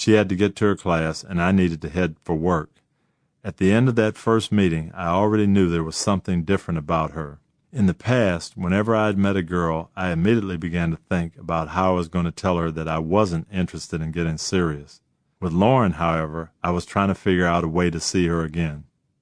She had to get to her class, and I needed to head for work. At the end of that first meeting, I already knew there was something different about her. In the past, whenever I had met a girl, I immediately began to think about how I was going to tell her that I wasn't interested in getting serious. With Lauren, however, I was trying to figure out a way to see her again.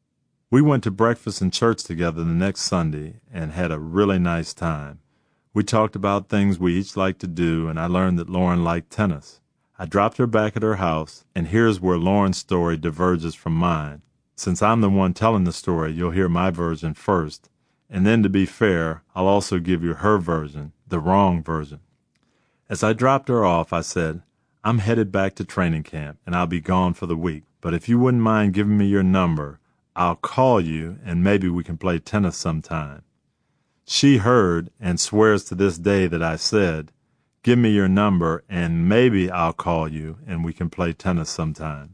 We went to breakfast and church together the next Sunday and had a really nice time. We talked about things we each liked to do, and I learned that Lauren liked tennis. I dropped her back at her house, and here's where Lauren's story diverges from mine. Since I'm the one telling the story, you'll hear my version first. And then, to be fair, I'll also give you her version, the wrong version. As I dropped her off, I said, I'm headed back to training camp, and I'll be gone for the week. But if you wouldn't mind giving me your number, I'll call you, and maybe we can play tennis sometime. She heard and swears to this day that I said, give me your number, and maybe I'll call you, and we can play tennis sometime.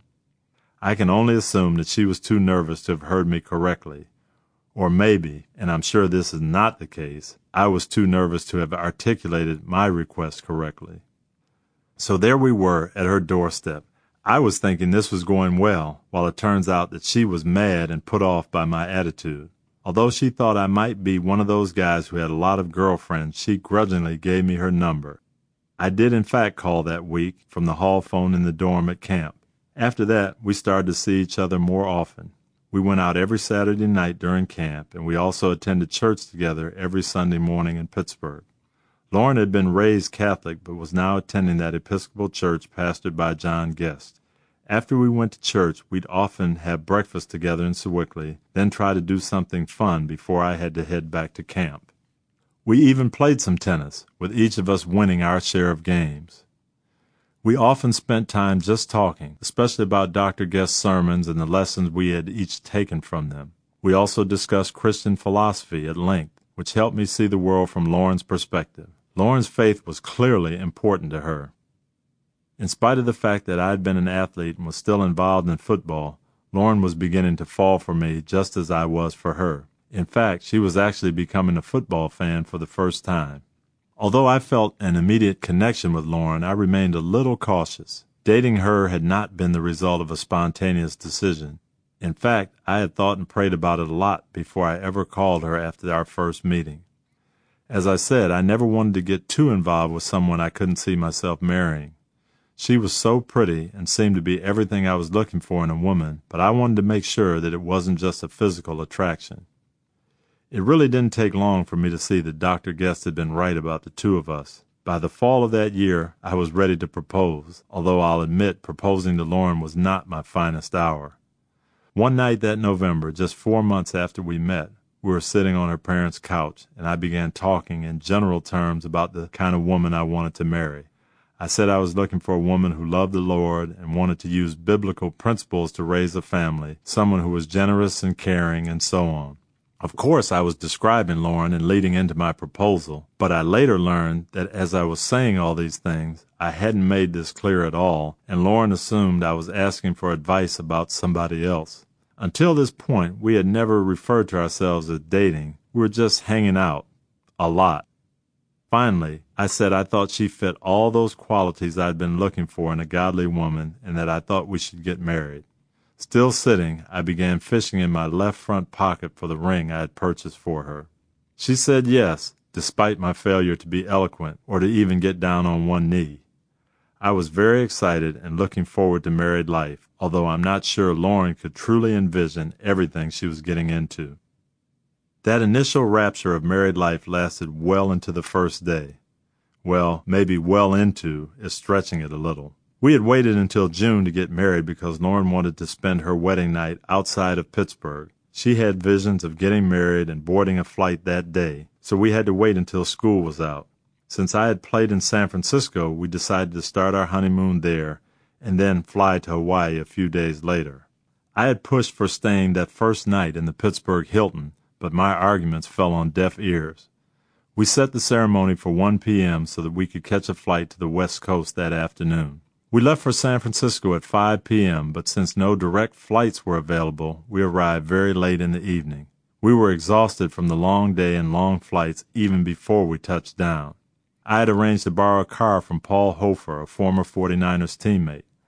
I can only assume that she was too nervous to have heard me correctly. Or maybe, and I'm sure this is not the case, I was too nervous to have articulated my request correctly. So there we were at her doorstep. I was thinking this was going well, while it turns out that she was mad and put off by my attitude. Although she thought I might be one of those guys who had a lot of girlfriends, she grudgingly gave me her number. I did in fact call that week from the hall phone in the dorm at camp. After that, we started to see each other more often. We went out every Saturday night during camp, and we also attended church together every Sunday morning in Pittsburgh. Lauren had been raised Catholic, but was now attending that Episcopal church pastored by John Guest. After we went to church, we'd often have breakfast together in Sewickley, then try to do something fun before I had to head back to camp. We even played some tennis, with each of us winning our share of games. We often spent time just talking, especially about Dr. Guest's sermons and the lessons we had each taken from them. We also discussed Christian philosophy at length, which helped me see the world from Lauren's perspective. Lauren's faith was clearly important to her. In spite of the fact that I had been an athlete and was still involved in football, Lauren was beginning to fall for me just as I was for her. In fact, she was actually becoming a football fan for the first time. Although I felt an immediate connection with Lauren, I remained a little cautious. Dating her had not been the result of a spontaneous decision. In fact, I had thought and prayed about it a lot before I ever called her after our first meeting. As I said, I never wanted to get too involved with someone I couldn't see myself marrying. She was so pretty and seemed to be everything I was looking for in a woman, but I wanted to make sure that it wasn't just a physical attraction. It really didn't take long for me to see that Dr. Guest had been right about the two of us. By the fall of that year, I was ready to propose, although I'll admit proposing to Lauren was not my finest hour. One night that November, just 4 months after we met, we were sitting on her parents' couch, and I began talking in general terms about the kind of woman I wanted to marry. I said I was looking for a woman who loved the Lord and wanted to use biblical principles to raise a family, someone who was generous and caring, and so on. Of course, I was describing Lauren and leading into my proposal, but I later learned that as I was saying all these things, I hadn't made this clear at all, and Lauren assumed I was asking for advice about somebody else. Until this point, we had never referred to ourselves as dating. We were just hanging out. A lot. Finally, I said I thought she fit all those qualities I'd been looking for in a godly woman, and that I thought we should get married. Still sitting, I began fishing in my left front pocket for the ring I had purchased for her. She said yes, despite my failure to be eloquent or to even get down on one knee. I was very excited and looking forward to married life, although I'm not sure Lauren could truly envision everything she was getting into. That initial rapture of married life lasted well into the first day. Well, maybe well into is stretching it a little. We had waited until June to get married because Lauren wanted to spend her wedding night outside of Pittsburgh. She had visions of getting married and boarding a flight that day, so we had to wait until school was out. Since I had played in San Francisco, we decided to start our honeymoon there and then fly to Hawaii a few days later. I had pushed for staying that first night in the Pittsburgh Hilton, but my arguments fell on deaf ears. We set the ceremony for 1 p.m. so that we could catch a flight to the West Coast that afternoon. We left for San Francisco at 5 p.m., but since no direct flights were available, we arrived very late in the evening. We were exhausted from the long day and long flights even before we touched down. I had arranged to borrow a car from Paul Hofer, a former 49ers teammate.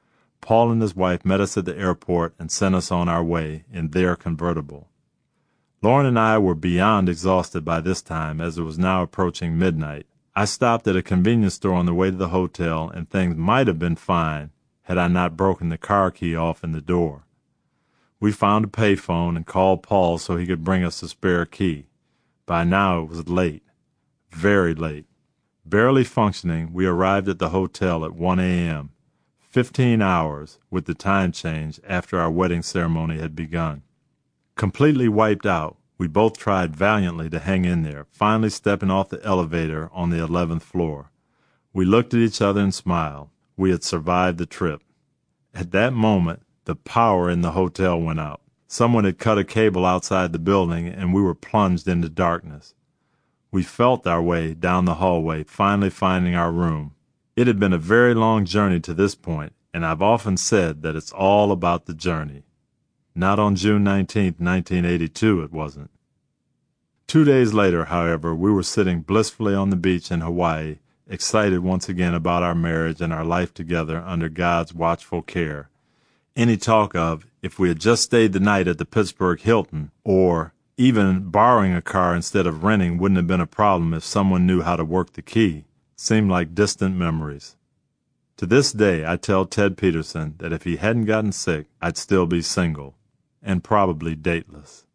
Paul and his wife met us at the airport and sent us on our way in their convertible. Lauren and I were beyond exhausted by this time, as it was now approaching midnight. I stopped at a convenience store on the way to the hotel, and things might have been fine had I not broken the car key off in the door. We found a payphone and called Paul so he could bring us a spare key. By now it was late, very late. Barely functioning, we arrived at the hotel at 1 a.m., 15 hours with the time change after our wedding ceremony had begun. Completely wiped out, we both tried valiantly to hang in there, finally stepping off the elevator on the 11th floor. We looked at each other and smiled. We had survived the trip. At that moment, the power in the hotel went out. Someone had cut a cable outside the building, and we were plunged into darkness. We felt our way down the hallway, finally finding our room. It had been a very long journey to this point, and I've often said that it's all about the journey. Not on June 19, 1982, it wasn't. 2 days later, however, we were sitting blissfully on the beach in Hawaii, excited once again about our marriage and our life together under God's watchful care. Any talk of, if we had just stayed the night at the Pittsburgh Hilton, or even borrowing a car instead of renting wouldn't have been a problem if someone knew how to work the key, seemed like distant memories. To this day, I tell Ted Peterson that if he hadn't gotten sick, I'd still be single, and probably dateless.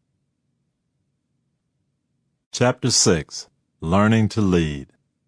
Chapter 6. Learning to Lead.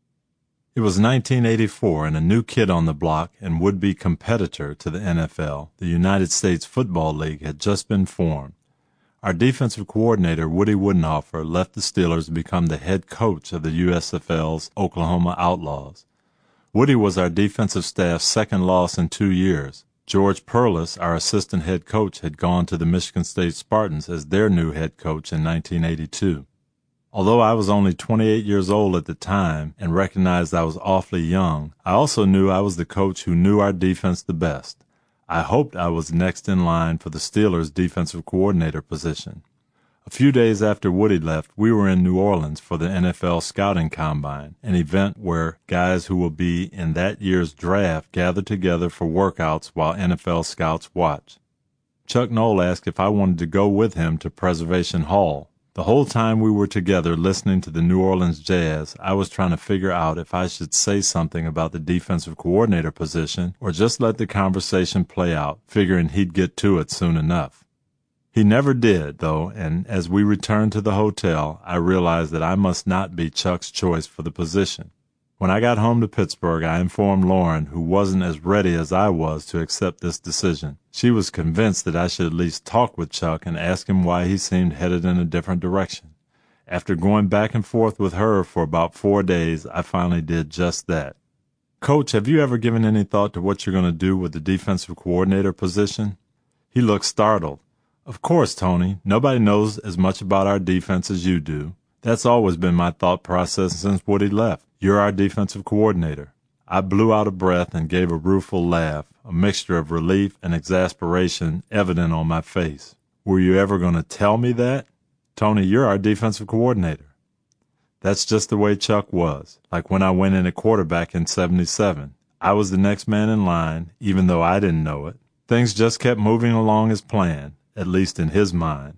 It was 1984, and a new kid on the block and would-be competitor to the NFL, the United States Football League, had just been formed. Our defensive coordinator, Woody Woodenhofer, left the Steelers to become the head coach of the USFL's Oklahoma Outlaws. Woody was our defensive staff's second loss in 2 years. George Perlis, our assistant head coach, had gone to the Michigan State Spartans as their new head coach in 1982. Although I was only 28 years old at the time and recognized I was awfully young, I also knew I was the coach who knew our defense the best. I hoped I was next in line for the Steelers' defensive coordinator position. A few days after Woody left, we were in New Orleans for the NFL Scouting Combine, an event where guys who will be in that year's draft gather together for workouts while NFL scouts watch. Chuck Noll asked if I wanted to go with him to Preservation Hall. The whole time we were together listening to the New Orleans Jazz, I was trying to figure out if I should say something about the defensive coordinator position or just let the conversation play out, figuring he'd get to it soon enough. He never did, though, and as we returned to the hotel, I realized that I must not be Chuck's choice for the position. When I got home to Pittsburgh, I informed Lauren, who wasn't as ready as I was to accept this decision. She was convinced that I should at least talk with Chuck and ask him why he seemed headed in a different direction. After going back and forth with her for about 4 days, I finally did just that. "Coach, have you ever given any thought to what you're going to do with the defensive coordinator position?" He looked startled. "Of course, Tony. Nobody knows as much about our defense as you do. That's always been my thought process since Woody left. You're our defensive coordinator." I blew out a breath and gave a rueful laugh, a mixture of relief and exasperation evident on my face. "Were you ever going to tell me that? Tony, you're our defensive coordinator." That's just the way Chuck was, like when I went in at quarterback in '77. I was the next man in line, even though I didn't know it. Things just kept moving along as planned, at least in his mind.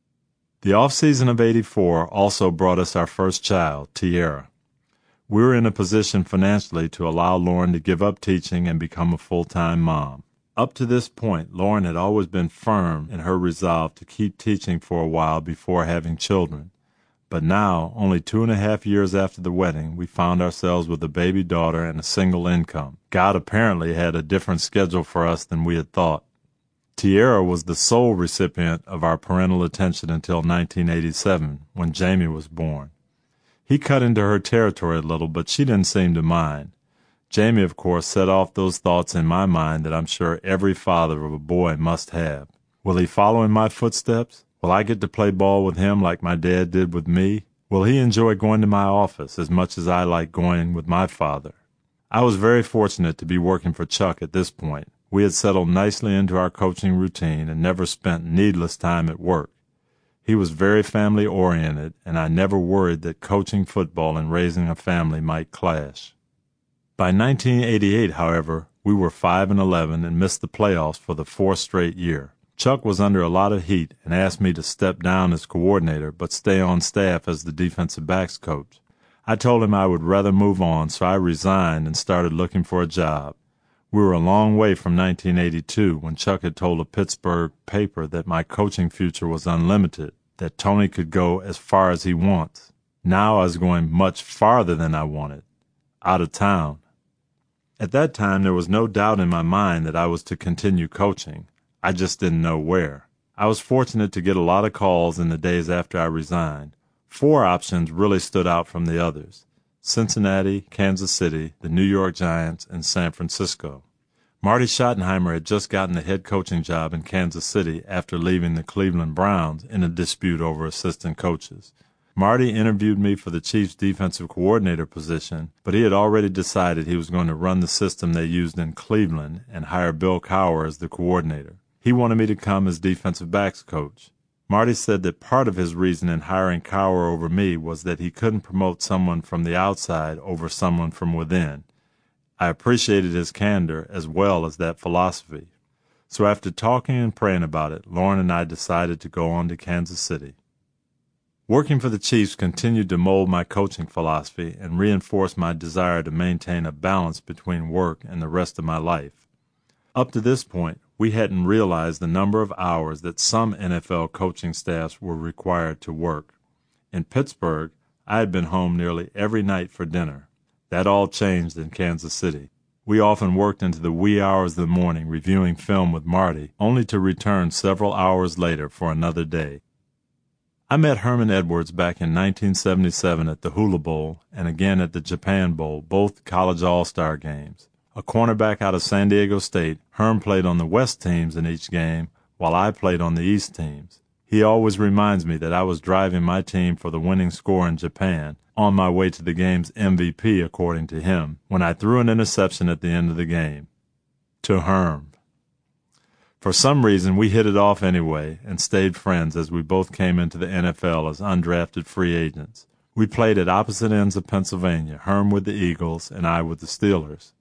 The off-season of '84 also brought us our first child, Tiara. We were in a position financially to allow Lauren to give up teaching and become a full-time mom. Up to this point, Lauren had always been firm in her resolve to keep teaching for a while before having children. But now, only 2.5 years after the wedding, we found ourselves with a baby daughter and a single income. God apparently had a different schedule for us than we had thought. Tiara was the sole recipient of our parental attention until 1987, when Jamie was born. He cut into her territory a little, but she didn't seem to mind. Jamie, of course, set off those thoughts in my mind that I'm sure every father of a boy must have. Will he follow in my footsteps? Will I get to play ball with him like my dad did with me? Will he enjoy going to my office as much as I like going with my father? I was very fortunate to be working for Chuck at this point. We had settled nicely into our coaching routine and never spent needless time at work. He was very family-oriented, and I never worried that coaching football and raising a family might clash. By 1988, however, We were 5-11 and missed the playoffs for the fourth straight year. Chuck was under a lot of heat and asked me to step down as coordinator but stay on staff as the defensive backs coach. I told him I would rather move on, so I resigned and started looking for a job. We were a long way from 1982 when Chuck had told a Pittsburgh paper that my coaching future was unlimited, that Tony could go as far as he wants. Now I was going much farther than I wanted, out of town. At that time, there was no doubt in my mind that I was to continue coaching. I just didn't know where. I was fortunate to get a lot of calls in the days after I resigned. 4 options really stood out from the others: Cincinnati, Kansas City, the New York Giants, and San Francisco. Marty Schottenheimer had just gotten the head coaching job in Kansas City after leaving the Cleveland Browns in a dispute over assistant coaches. Marty interviewed me for the Chiefs' defensive coordinator position, but he had already decided he was going to run the system they used in Cleveland and hire Bill Cowher as the coordinator. He wanted me to come as defensive backs coach. Marty said that part of his reason in hiring Cowher over me was that he couldn't promote someone from the outside over someone from within. I appreciated his candor as well as that philosophy. So after talking and praying about it, Lauren and I decided to go on to Kansas City. Working for the Chiefs continued to mold my coaching philosophy and reinforce my desire to maintain a balance between work and the rest of my life. Up to this point, we hadn't realized the number of hours that some NFL coaching staffs were required to work. In Pittsburgh, I had been home nearly every night for dinner. That all changed in Kansas City. We often worked into the wee hours of the morning reviewing film with Marty, only to return several hours later for another day. I met Herman Edwards back in 1977 at the Hula Bowl and again at the Japan Bowl, both college all-star games. A cornerback out of San Diego State, Herm played on the West teams in each game, while I played on the East teams. He always reminds me that I was driving my team for the winning score in Japan, on my way to the game's MVP, according to him, when I threw an interception at the end of the game. To Herm. For some reason, we hit it off anyway and stayed friends as we both came into the NFL as undrafted free agents. We played at opposite ends of Pennsylvania, Herm with the Eagles and I with the Steelers.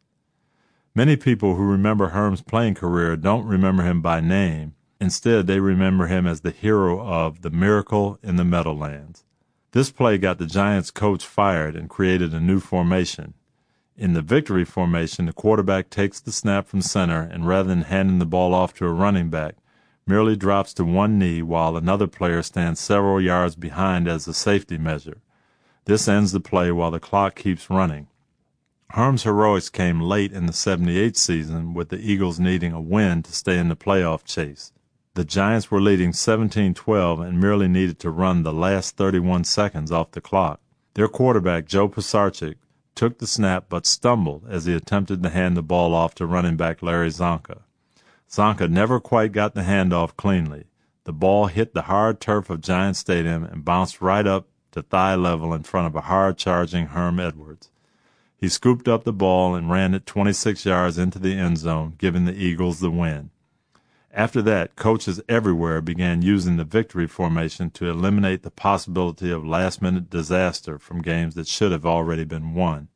Many people who remember Herm's playing career don't remember him by name. Instead, they remember him as the hero of The Miracle in the Meadowlands. This play got the Giants coach fired and created a new formation. In the victory formation, the quarterback takes the snap from center and rather than handing the ball off to a running back, merely drops to one knee while another player stands several yards behind as a safety measure. This ends the play while the clock keeps running. Herm's heroics came late in the '78 season with the Eagles needing a win to stay in the playoff chase. The Giants were leading 17-12 and merely needed to run the last 31 seconds off the clock. Their quarterback, Joe Pisarcik, took the snap but stumbled as he attempted to hand the ball off to running back Larry Csonka. Csonka never quite got the handoff cleanly. The ball hit the hard turf of Giant Stadium and bounced right up to thigh level in front of a hard-charging Herm Edwards. He scooped up the ball and ran it 26 yards into the end zone, giving the Eagles the win. After that, coaches everywhere began using the victory formation to eliminate the possibility of last-minute disaster from games that should have already been won.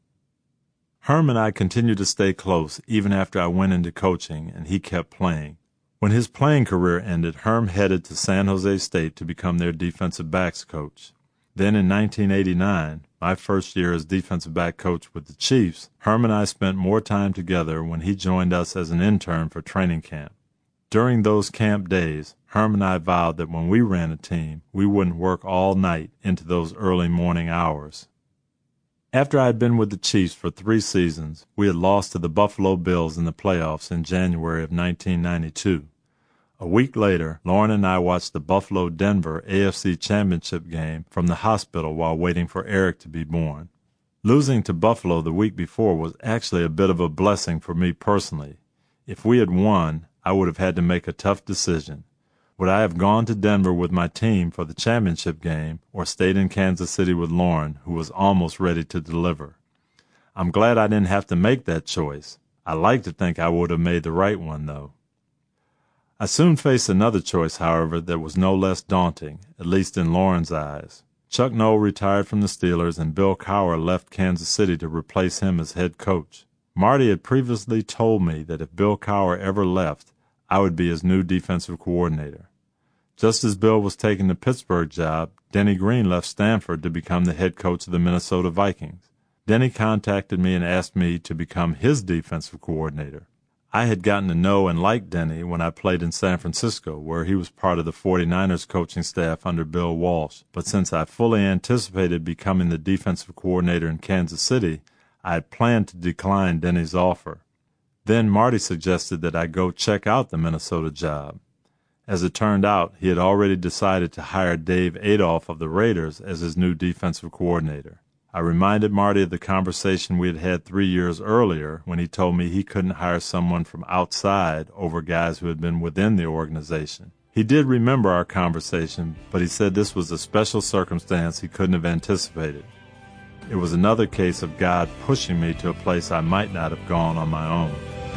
Herm and I continued to stay close even after I went into coaching, and he kept playing. When his playing career ended, Herm headed to San Jose State to become their defensive backs coach. Then in 1989, my first year as defensive back coach with the Chiefs, Herm and I spent more time together when he joined us as an intern for training camp. During those camp days, Herm and I vowed that when we ran a team, we wouldn't work all night into those early morning hours. After I had been with the Chiefs for 3 seasons, we had lost to the Buffalo Bills in the playoffs in January of 1992. A week later, Lauren and I watched the Buffalo-Denver AFC Championship game from the hospital while waiting for Eric to be born. Losing to Buffalo the week before was actually a bit of a blessing for me personally. If we had won, I would have had to make a tough decision. Would I have gone to Denver with my team for the championship game or stayed in Kansas City with Lauren, who was almost ready to deliver? I'm glad I didn't have to make that choice. I like to think I would have made the right one, though. I soon faced another choice, however, that was no less daunting, at least in Lauren's eyes. Chuck Noll retired from the Steelers, and Bill Cowher left Kansas City to replace him as head coach. Marty had previously told me that if Bill Cowher ever left, I would be his new defensive coordinator. Just as Bill was taking the Pittsburgh job, Denny Green left Stanford to become the head coach of the Minnesota Vikings. Denny contacted me and asked me to become his defensive coordinator. I had gotten to know and like Denny when I played in San Francisco, where he was part of the 49ers coaching staff under Bill Walsh. But since I fully anticipated becoming the defensive coordinator in Kansas City, I had planned to decline Denny's offer. Then Marty suggested that I go check out the Minnesota job. As it turned out, he had already decided to hire Dave Adolph of the Raiders as his new defensive coordinator. I reminded Marty of the conversation we had had 3 years earlier when he told me he couldn't hire someone from outside over guys who had been within the organization. He did remember our conversation, but he said this was a special circumstance he couldn't have anticipated. It was another case of God pushing me to a place I might not have gone on my own.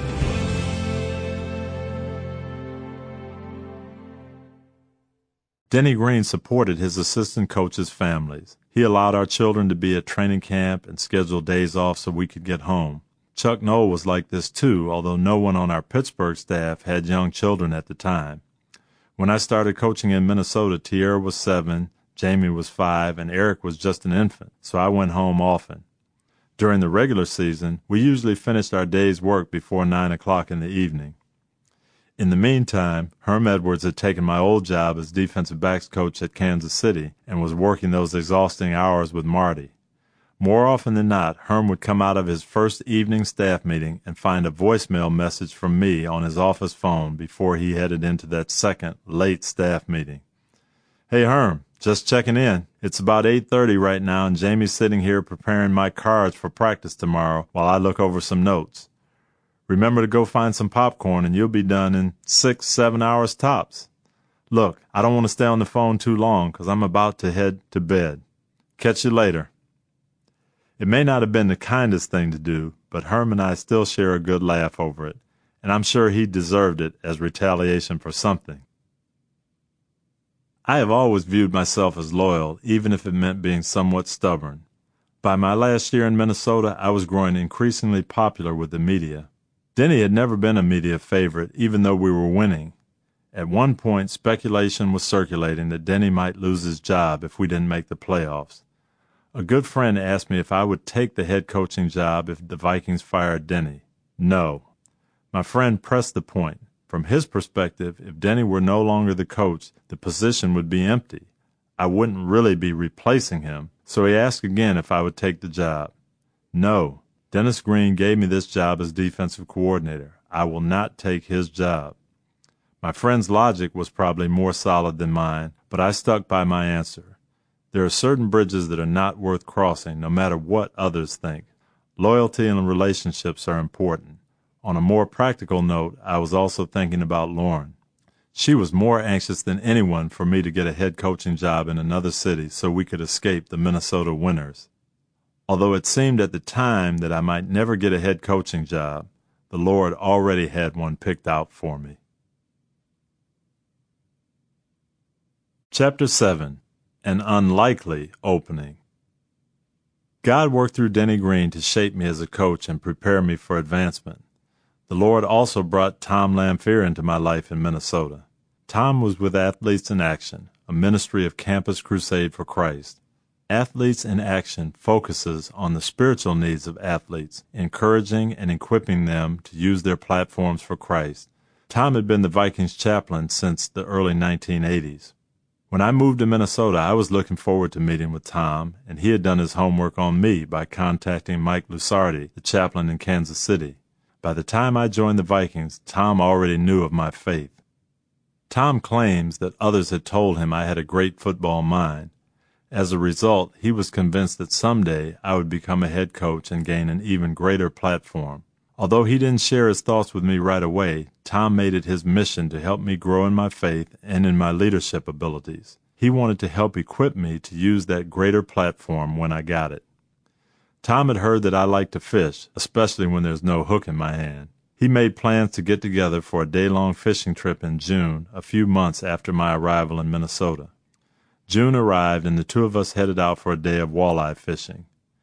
Denny Green supported his assistant coaches' families. He allowed our children to be at training camp and scheduled days off so we could get home. Chuck Noll was like this too, although no one on our Pittsburgh staff had young children at the time. When I started coaching in Minnesota, Tierra was 7, Jamie was 5, and Eric was just an infant, so I went home often. During the regular season, we usually finished our day's work before 9 o'clock in the evening. In the meantime, Herm Edwards had taken my old job as defensive backs coach at Kansas City and was working those exhausting hours with Marty. More often than not, Herm would come out of his first evening staff meeting and find a voicemail message from me on his office phone before he headed into that second, late staff meeting. "Hey, Herm, just checking in. It's about 8:30 right now, and Jamie's sitting here preparing my cards for practice tomorrow while I look over some notes. Remember to go find some popcorn, and you'll be done in 6-7 hours tops. Look, I don't want to stay on the phone too long because I'm about to head to bed. Catch you later." It may not have been the kindest thing to do, but Herm and I still share a good laugh over it, and I'm sure he deserved it as retaliation for something. I have always viewed myself as loyal, even if it meant being somewhat stubborn. By my last year in Minnesota, I was growing increasingly popular with the media. Denny had never been a media favorite, even though we were winning. At one point, speculation was circulating that Denny might lose his job if we didn't make the playoffs. A good friend asked me if I would take the head coaching job if the Vikings fired Denny. No. My friend pressed the point. From his perspective, if Denny were no longer the coach, the position would be empty. I wouldn't really be replacing him, so he asked again if I would take the job. No. Dennis Green gave me this job as defensive coordinator. I will not take his job. My friend's logic was probably more solid than mine, but I stuck by my answer. There are certain bridges that are not worth crossing, no matter what others think. Loyalty and relationships are important. On a more practical note, I was also thinking about Lauren. She was more anxious than anyone for me to get a head coaching job in another city so we could escape the Minnesota winters. Although it seemed at the time that I might never get a head coaching job, the Lord already had one picked out for me. Chapter 7. An Unlikely Opening. God worked through Denny Green to shape me as a coach and prepare me for advancement. The Lord also brought Tom Lamphere into my life in Minnesota. Tom was with Athletes in Action, a ministry of Campus Crusade for Christ. Athletes in Action focuses on the spiritual needs of athletes, encouraging and equipping them to use their platforms for Christ. Tom had been the Vikings chaplain since the early 1980s. When I moved to Minnesota, I was looking forward to meeting with Tom, and he had done his homework on me by contacting Mike Lusardi, the chaplain in Kansas City. By the time I joined the Vikings, Tom already knew of my faith. Tom claims that others had told him I had a great football mind. As a result, he was convinced that someday I would become a head coach and gain an even greater platform. Although he didn't share his thoughts with me right away, Tom made it his mission to help me grow in my faith and in my leadership abilities. He wanted to help equip me to use that greater platform when I got it. Tom had heard that I like to fish, especially when there's no hook in my hand. He made plans to get together for a day-long fishing trip in June, a few months after my arrival in Minnesota. June arrived, and the two of us headed out for a day of walleye fishing.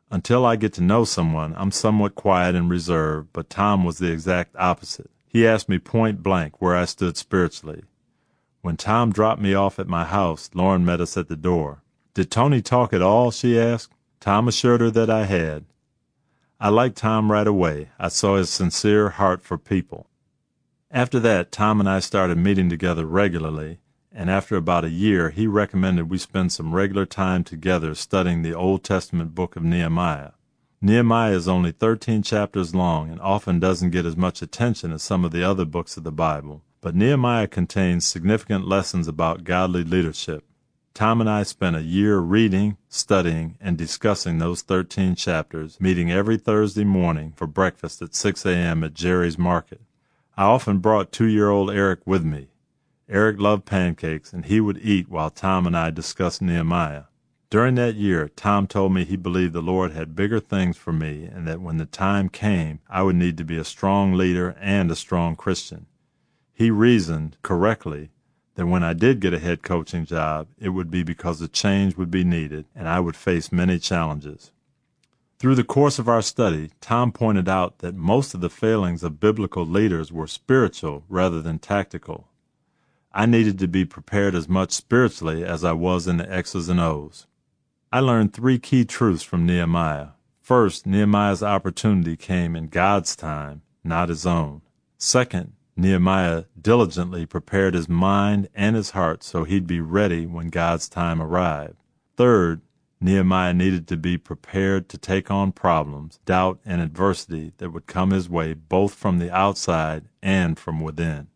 Until I get to know someone, I'm somewhat quiet and reserved, but Tom was the exact opposite. He asked me point blank where I stood spiritually. When Tom dropped me off at my house, Lauren met us at the door. "Did Tony talk at all?" she asked. Tom assured her that I had. I liked Tom right away. I saw his sincere heart for people. After that, Tom and I started meeting together regularly, and after about a year, he recommended we spend some regular time together studying the Old Testament book of Nehemiah. Nehemiah is only 13 chapters long and often doesn't get as much attention as some of the other books of the Bible, but Nehemiah contains significant lessons about godly leadership. Tom and I spent a year reading, studying, and discussing those 13 chapters, meeting every Thursday morning for breakfast at 6 a.m. at Jerry's Market. I often brought 2-year-old Eric with me. Eric loved pancakes, and he would eat while Tom and I discussed Nehemiah. During that year, Tom told me he believed the Lord had bigger things for me and that when the time came, I would need to be a strong leader and a strong Christian. He reasoned, correctly, that when I did get a head coaching job, it would be because a change would be needed and I would face many challenges. Through the course of our study, Tom pointed out that most of the failings of biblical leaders were spiritual rather than tactical. I needed to be prepared as much spiritually as I was in the X's and O's. I learned 3 key truths from Nehemiah. First, Nehemiah's opportunity came in God's time, not his own. Second, Nehemiah diligently prepared his mind and his heart so he'd be ready when God's time arrived. Third, Nehemiah needed to be prepared to take on problems, doubt, and adversity that would come his way both from the outside and from within.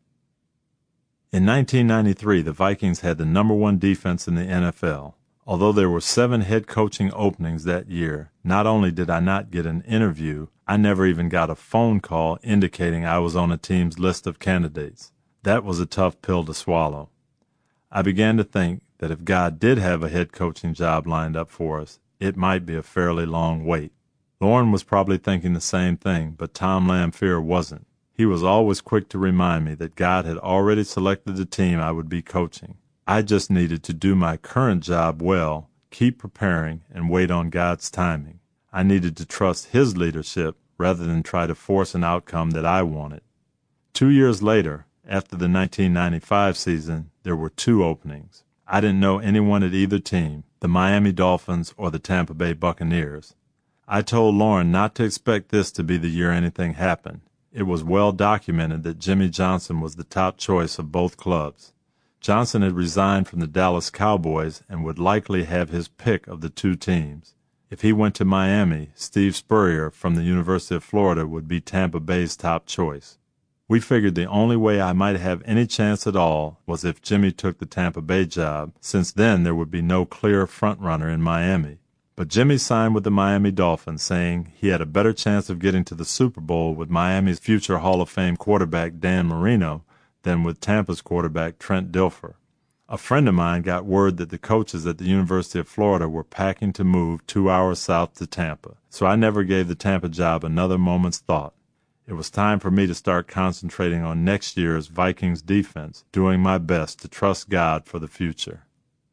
In 1993, the Vikings had the #1 defense in the NFL. Although there were 7 head coaching openings that year, not only did I not get an interview, I never even got a phone call indicating I was on a team's list of candidates. That was a tough pill to swallow. I began to think that if God did have a head coaching job lined up for us, it might be a fairly long wait. Lauren was probably thinking the same thing, but Tom Lamphere wasn't. He was always quick to remind me that God had already selected the team I would be coaching. I just needed to do my current job well, keep preparing, and wait on God's timing. I needed to trust His leadership rather than try to force an outcome that I wanted. 2 years later, after the 1995 season, there were 2 openings. I didn't know anyone at either team, the Miami Dolphins or the Tampa Bay Buccaneers. I told Lauren not to expect this to be the year anything happened. It was well documented that Jimmy Johnson was the top choice of both clubs. Johnson had resigned from the Dallas Cowboys and would likely have his pick of the 2 teams. If he went to Miami, Steve Spurrier from the University of Florida would be Tampa Bay's top choice. We figured the only way I might have any chance at all was if Jimmy took the Tampa Bay job, since then there would be no clear frontrunner in Miami. But Jimmy signed with the Miami Dolphins, saying he had a better chance of getting to the Super Bowl with Miami's future Hall of Fame quarterback Dan Marino than with Tampa's quarterback Trent Dilfer. A friend of mine got word that the coaches at the University of Florida were packing to move 2 hours south to Tampa, so I never gave the Tampa job another moment's thought. It was time for me to start concentrating on next year's Vikings defense, doing my best to trust God for the future.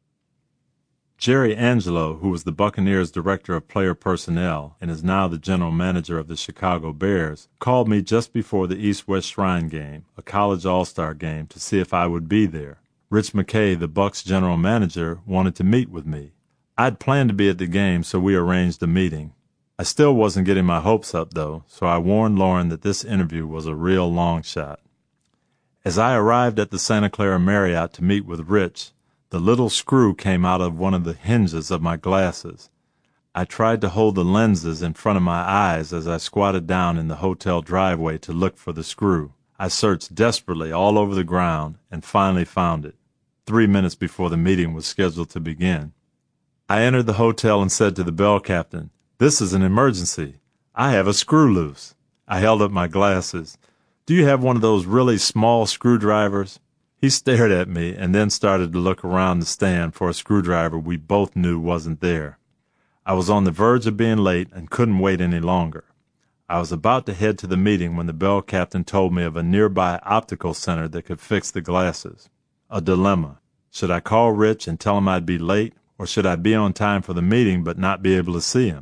Jerry Angelo, who was the Buccaneers' director of player personnel and is now the general manager of the Chicago Bears, called me just before the East-West Shrine game, a college all-star game, to see if I would be there. Rich McKay, the Bucs general manager, wanted to meet with me. I'd planned to be at the game, so we arranged a meeting. I still wasn't getting my hopes up, though, so I warned Lauren that this interview was a real long shot. As I arrived at the Santa Clara Marriott to meet with Rich, the little screw came out of one of the hinges of my glasses. I tried to hold the lenses in front of my eyes as I squatted down in the hotel driveway to look for the screw. I searched desperately all over the ground and finally found it, 3 minutes before the meeting was scheduled to begin. I entered the hotel and said to the bell captain, "This is an emergency. I have a screw loose." I held up my glasses. "Do you have one of those really small screwdrivers?" He stared at me and then started to look around the stand for a screwdriver we both knew wasn't there. I was on the verge of being late and couldn't wait any longer. I was about to head to the meeting when the bell captain told me of a nearby optical center that could fix the glasses. A dilemma. Should I call Rich and tell him I'd be late, or should I be on time for the meeting but not be able to see him?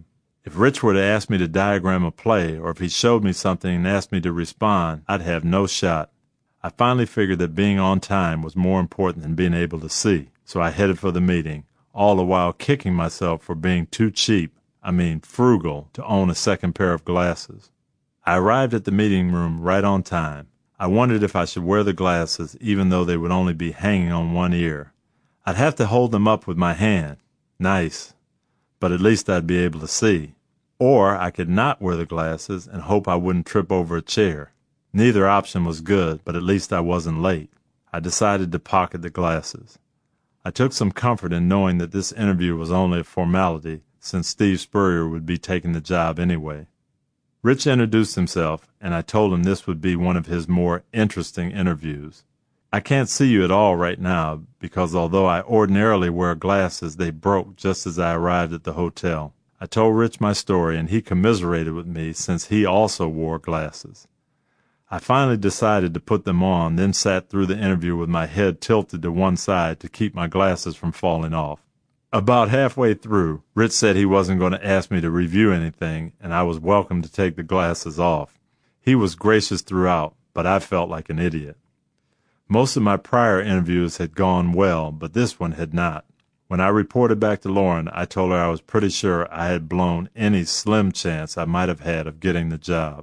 If Rich were to ask me to diagram a play, or if he showed me something and asked me to respond, I'd have no shot. I finally figured that being on time was more important than being able to see, so I headed for the meeting, all the while kicking myself for being too frugal, to own a second pair of glasses. I arrived at the meeting room right on time. I wondered if I should wear the glasses, even though they would only be hanging on one ear. I'd have to hold them up with my hand. Nice. But at least I'd be able to see. Or I could not wear the glasses and hope I wouldn't trip over a chair. Neither option was good, but at least I wasn't late. I decided to pocket the glasses. I took some comfort in knowing that this interview was only a formality, since Steve Spurrier would be taking the job anyway. Rich introduced himself, and I told him this would be one of his more interesting interviews. I can't see you at all right now, because although I ordinarily wear glasses, they broke just as I arrived at the hotel. I told Rich my story, and he commiserated with me since he also wore glasses. I finally decided to put them on, then sat through the interview with my head tilted to one side to keep my glasses from falling off. About halfway through, Rich said he wasn't going to ask me to review anything, and I was welcome to take the glasses off. He was gracious throughout, but I felt like an idiot. Most of my prior interviews had gone well, but this one had not. When I reported back to Lauren, I told her I was pretty sure I had blown any slim chance I might have had of getting the job.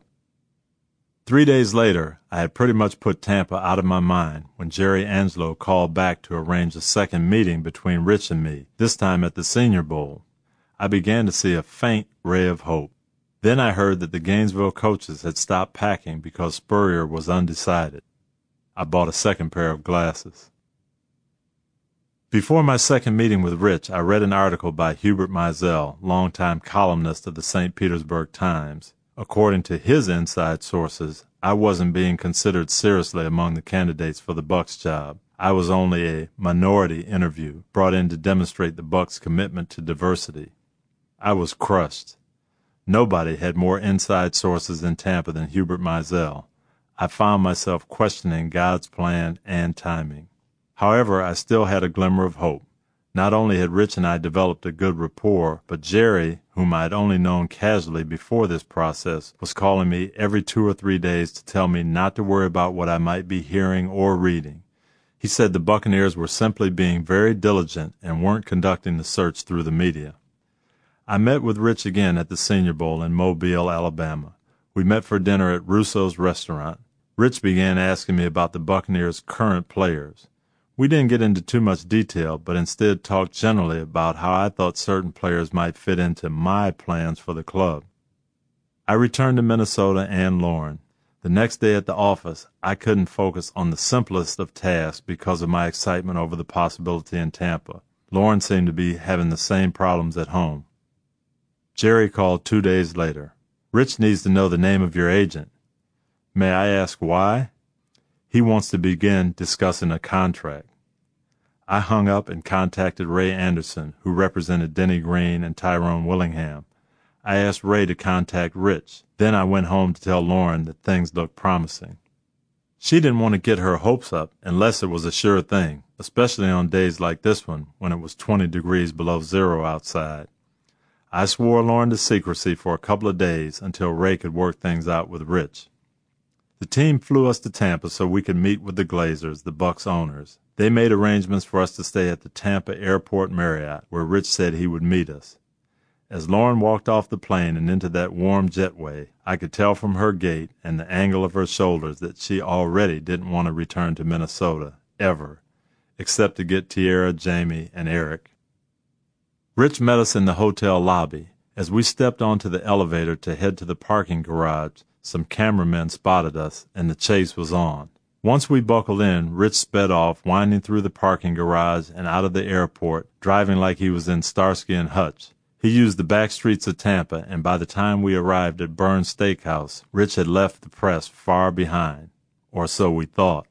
3 days later, I had pretty much put Tampa out of my mind when Jerry Angelo called back to arrange a second meeting between Rich and me, this time at the Senior Bowl. I began to see a faint ray of hope. Then I heard that the Gainesville coaches had stopped packing because Spurrier was undecided. I bought a second pair of glasses. Before my second meeting with Rich, I read an article by Hubert Mizell, longtime columnist of the St. Petersburg Times. According to his inside sources, I wasn't being considered seriously among the candidates for the Bucs job. I was only a minority interview brought in to demonstrate the Bucs' commitment to diversity. I was crushed. Nobody had more inside sources in Tampa than Hubert Mizell. I found myself questioning God's plan and timing. However, I still had a glimmer of hope. Not only had Rich and I developed a good rapport, but Jerry, whom I had only known casually before this process, was calling me every 2 or 3 days to tell me not to worry about what I might be hearing or reading. He said the Buccaneers were simply being very diligent and weren't conducting the search through the media. I met with Rich again at the Senior Bowl in Mobile, Alabama. We met for dinner at Russo's restaurant. Rich began asking me about the Buccaneers' current players. We didn't get into too much detail, but instead talked generally about how I thought certain players might fit into my plans for the club. I returned to Minnesota and Lauren. The next day at the office, I couldn't focus on the simplest of tasks because of my excitement over the possibility in Tampa. Lauren seemed to be having the same problems at home. Jerry called 2 days later. Rich needs to know the name of your agent. May I ask why? He wants to begin discussing a contract. I hung up and contacted Ray Anderson, who represented Denny Green and Tyrone Willingham. I asked Ray to contact Rich. Then I went home to tell Lauren that things looked promising. She didn't want to get her hopes up unless it was a sure thing, especially on days like this one when it was 20 degrees below zero outside. I swore Lauren to secrecy for a couple of days until Ray could work things out with Rich. The team flew us to Tampa so we could meet with the Glazers, the Bucs owners. They made arrangements for us to stay at the Tampa Airport Marriott, where Rich said he would meet us. As Lauren walked off the plane and into that warm jetway, I could tell from her gait and the angle of her shoulders that she already didn't want to return to Minnesota, ever, except to get Tierra, Jamie, and Eric. Rich met us in the hotel lobby. As we stepped onto the elevator to head to the parking garage, some cameramen spotted us, and the chase was on. Once we buckled in, Rich sped off, winding through the parking garage and out of the airport, driving like he was in Starsky and Hutch. He used the back streets of Tampa, and by the time we arrived at Burns Steakhouse, Rich had left the press far behind, or so we thought.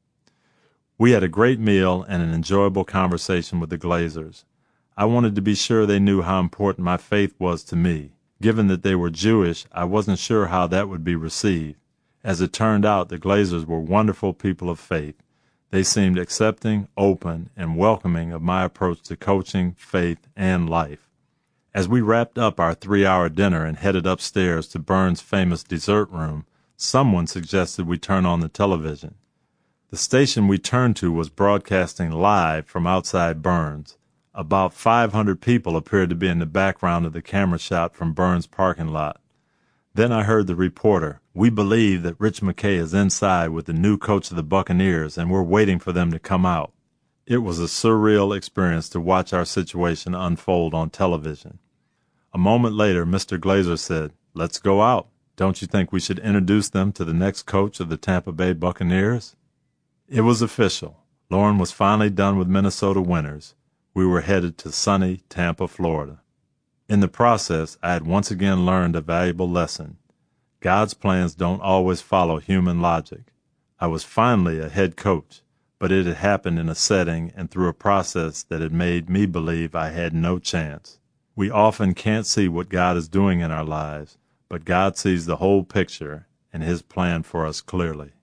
We had a great meal and an enjoyable conversation with the Glazers. I wanted to be sure they knew how important my faith was to me. Given that they were Jewish, I wasn't sure how that would be received. As it turned out, the Glazers were wonderful people of faith. They seemed accepting, open, and welcoming of my approach to coaching, faith, and life. As we wrapped up our 3-hour dinner and headed upstairs to Burns' famous dessert room, someone suggested we turn on the television. The station we turned to was broadcasting live from outside Burns. About 500 people appeared to be in the background of the camera shot from Burns' parking lot. Then I heard the reporter, "We believe that Rich McKay is inside with the new coach of the Buccaneers, and we're waiting for them to come out." It was a surreal experience to watch our situation unfold on television. A moment later, Mr. Glazer said, "Let's go out. Don't you think we should introduce them to the next coach of the Tampa Bay Buccaneers?" It was official. Loren was finally done with Minnesota Winners. We were headed to sunny Tampa, Florida. In the process, I had once again learned a valuable lesson. God's plans don't always follow human logic. I was finally a head coach, but it had happened in a setting and through a process that had made me believe I had no chance. We often can't see what God is doing in our lives, but God sees the whole picture and His plan for us clearly.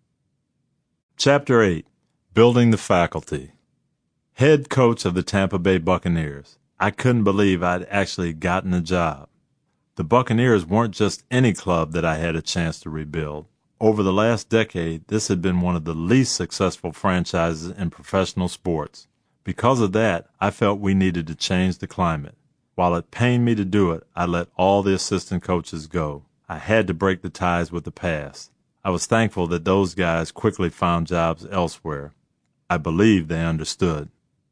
Chapter 8. Building the Faculty. Head coach of the Tampa Bay Buccaneers. I couldn't believe I'd actually gotten a job. The Buccaneers weren't just any club that I had a chance to rebuild. Over the last decade, this had been one of the least successful franchises in professional sports. Because of that, I felt we needed to change the climate. While it pained me to do it, I let all the assistant coaches go. I had to break the ties with the past. I was thankful that those guys quickly found jobs elsewhere. I believed they understood.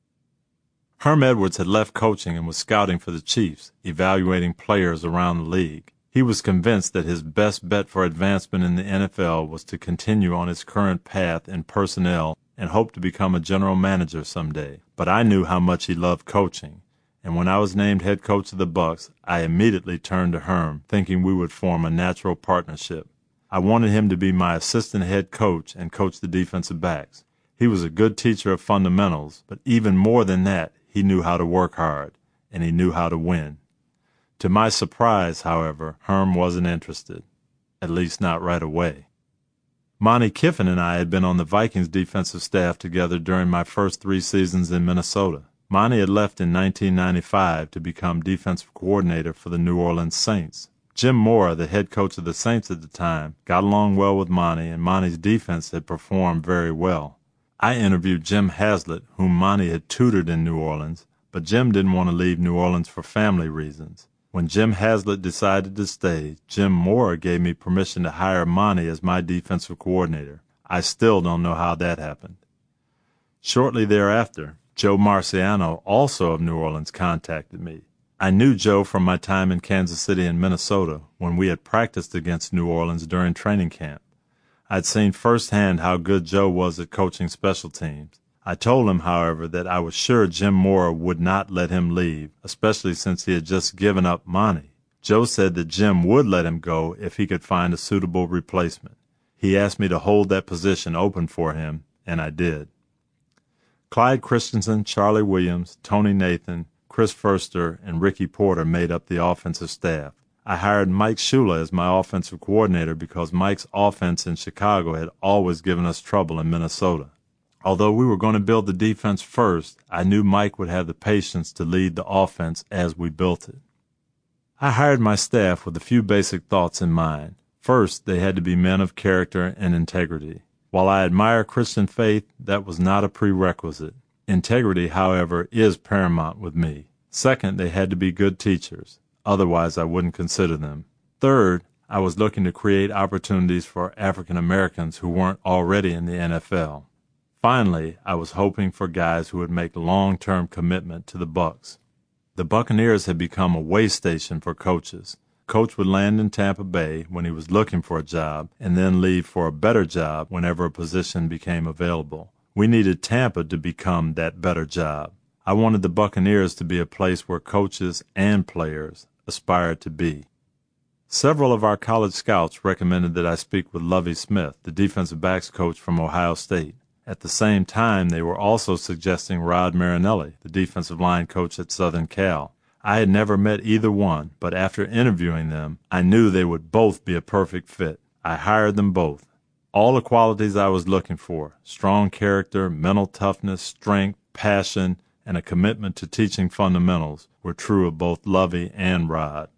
Herm Edwards had left coaching and was scouting for the Chiefs, evaluating players around the league. He was convinced that his best bet for advancement in the NFL was to continue on his current path in personnel and hope to become a general manager someday. But I knew how much he loved coaching, and when I was named head coach of the Bucs, I immediately turned to Herm, thinking we would form a natural partnership. I wanted him to be my assistant head coach and coach the defensive backs. He was a good teacher of fundamentals, but even more than that, he knew how to work hard, and he knew how to win. To my surprise, however, Herm wasn't interested, at least not right away. Monte Kiffin and I had been on the Vikings defensive staff together during my first 3 seasons in Minnesota. Monte had left in 1995 to become defensive coordinator for the New Orleans Saints. Jim Mora, the head coach of the Saints at the time, got along well with Monte, and Monte's defense had performed very well. I interviewed Jim Haslett, whom Monte had tutored in New Orleans, but Jim didn't want to leave New Orleans for family reasons. When Jim Haslett decided to stay, Jim Mora gave me permission to hire Monte as my defensive coordinator. I still don't know how that happened. Shortly thereafter, Joe Marciano, also of New Orleans, contacted me. I knew Joe from my time in Kansas City and Minnesota when we had practiced against New Orleans during training camp. I'd seen firsthand how good Joe was at coaching special teams. I told him, however, that I was sure Jim Mora would not let him leave, especially since he had just given up Monte. Joe said that Jim would let him go if he could find a suitable replacement. He asked me to hold that position open for him, and I did. Clyde Christensen, Charlie Williams, Tony Nathan, Chris Furster, and Ricky Porter made up the offensive staff. I hired Mike Shula as my offensive coordinator because Mike's offense in Chicago had always given us trouble in Minnesota. Although we were going to build the defense first, I knew Mike would have the patience to lead the offense as we built it. I hired my staff with a few basic thoughts in mind. First, they had to be men of character and integrity. While I admire Christian faith, that was not a prerequisite. Integrity, however, is paramount with me. Second, they had to be good teachers. Otherwise, I wouldn't consider them. Third, I was looking to create opportunities for African Americans who weren't already in the NFL. Finally, I was hoping for guys who would make long-term commitment to the Bucs. The Buccaneers had become a way station for coaches. Coach would land in Tampa Bay when he was looking for a job and then leave for a better job whenever a position became available. We needed Tampa to become that better job. I wanted the Buccaneers to be a place where coaches and players aspired to be. Several of our college scouts recommended that I speak with Lovie Smith, the defensive backs coach from Ohio State. At the same time, they were also suggesting Rod Marinelli, the defensive line coach at Southern Cal. I had never met either one, but after interviewing them, I knew they would both be a perfect fit. I hired them both. All the qualities I was looking for: strong character, mental toughness, strength, passion, and a commitment to teaching fundamentals were true of both Lovie and Rod.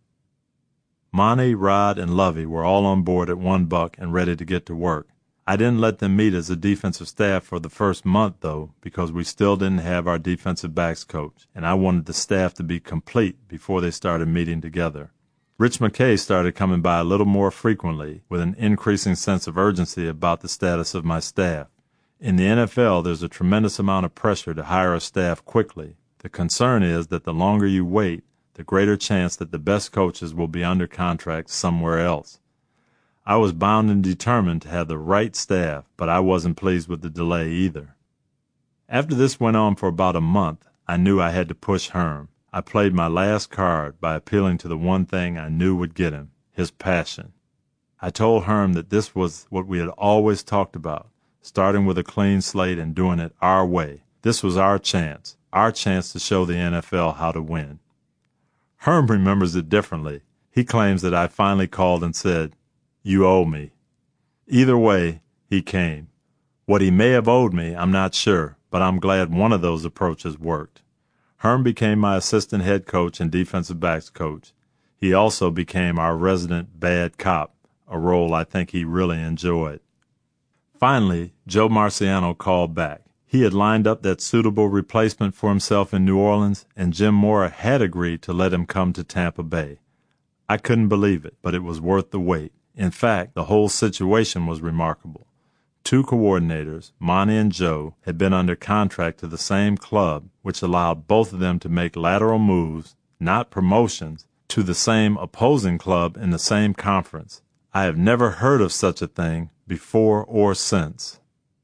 Monty, Rod, and Lovie were all on board at One Buck and ready to get to work. I didn't let them meet as a defensive staff for the first month, though, because we still didn't have our defensive backs coach, and I wanted the staff to be complete before they started meeting together. Rich McKay started coming by a little more frequently, with an increasing sense of urgency about the status of my staff. In the NFL, there's a tremendous amount of pressure to hire a staff quickly. The concern is that the longer you wait, the greater chance that the best coaches will be under contract somewhere else. I was bound and determined to have the right staff, but I wasn't pleased with the delay either. After this went on for about a month, I knew I had to push Herm. I played my last card by appealing to the one thing I knew would get him, his passion. I told Herm that this was what we had always talked about, starting with a clean slate and doing it our way. This was our chance to show the NFL how to win. Herm remembers it differently. He claims that I finally called and said, "You owe me." Either way, he came. What he may have owed me, I'm not sure, but I'm glad one of those approaches worked. Herm became my assistant head coach and defensive backs coach. He also became our resident bad cop, a role I think he really enjoyed. Finally, Joe Marciano called back. He had lined up that suitable replacement for himself in New Orleans, and Jim Mora had agreed to let him come to Tampa Bay. I couldn't believe it, but it was worth the wait. In fact, the whole situation was remarkable. Two coordinators, Monty and Joe, had been under contract to the same club, which allowed both of them to make lateral moves, not promotions, to the same opposing club in the same conference. I have never heard of such a thing before or since.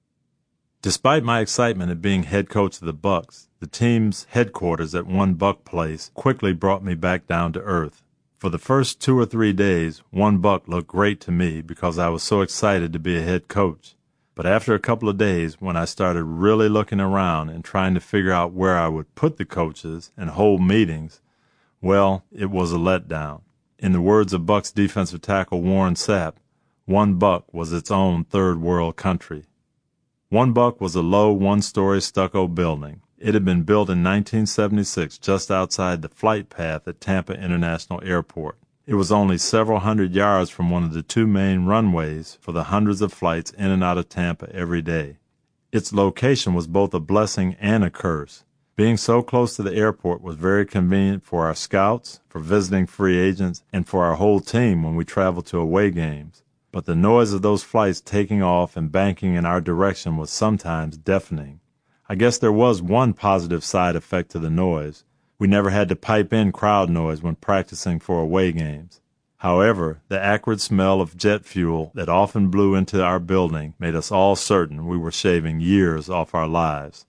Despite my excitement at being head coach of the Bucks, the team's headquarters at One Buck Place quickly brought me back down to earth. For the first 2 or 3 days, One Buck looked great to me because I was so excited to be a head coach. But after a couple of days, when I started really looking around and trying to figure out where I would put the coaches and hold meetings, well, it was a letdown. In the words of Bucks defensive tackle Warren Sapp, One Buck was its own third world country. One Buck was a low one-story stucco building. It had been built in 1976 just outside the flight path at Tampa International Airport. It was only several hundred yards from one of the 2 main runways for the hundreds of flights in and out of Tampa every day. Its location was both a blessing and a curse. Being so close to the airport was very convenient for our scouts, for visiting free agents, and for our whole team when we traveled to away games. But the noise of those flights taking off and banking in our direction was sometimes deafening. I guess there was one positive side effect to the noise. We never had to pipe in crowd noise when practicing for away games. However, the acrid smell of jet fuel that often blew into our building made us all certain we were shaving years off our lives.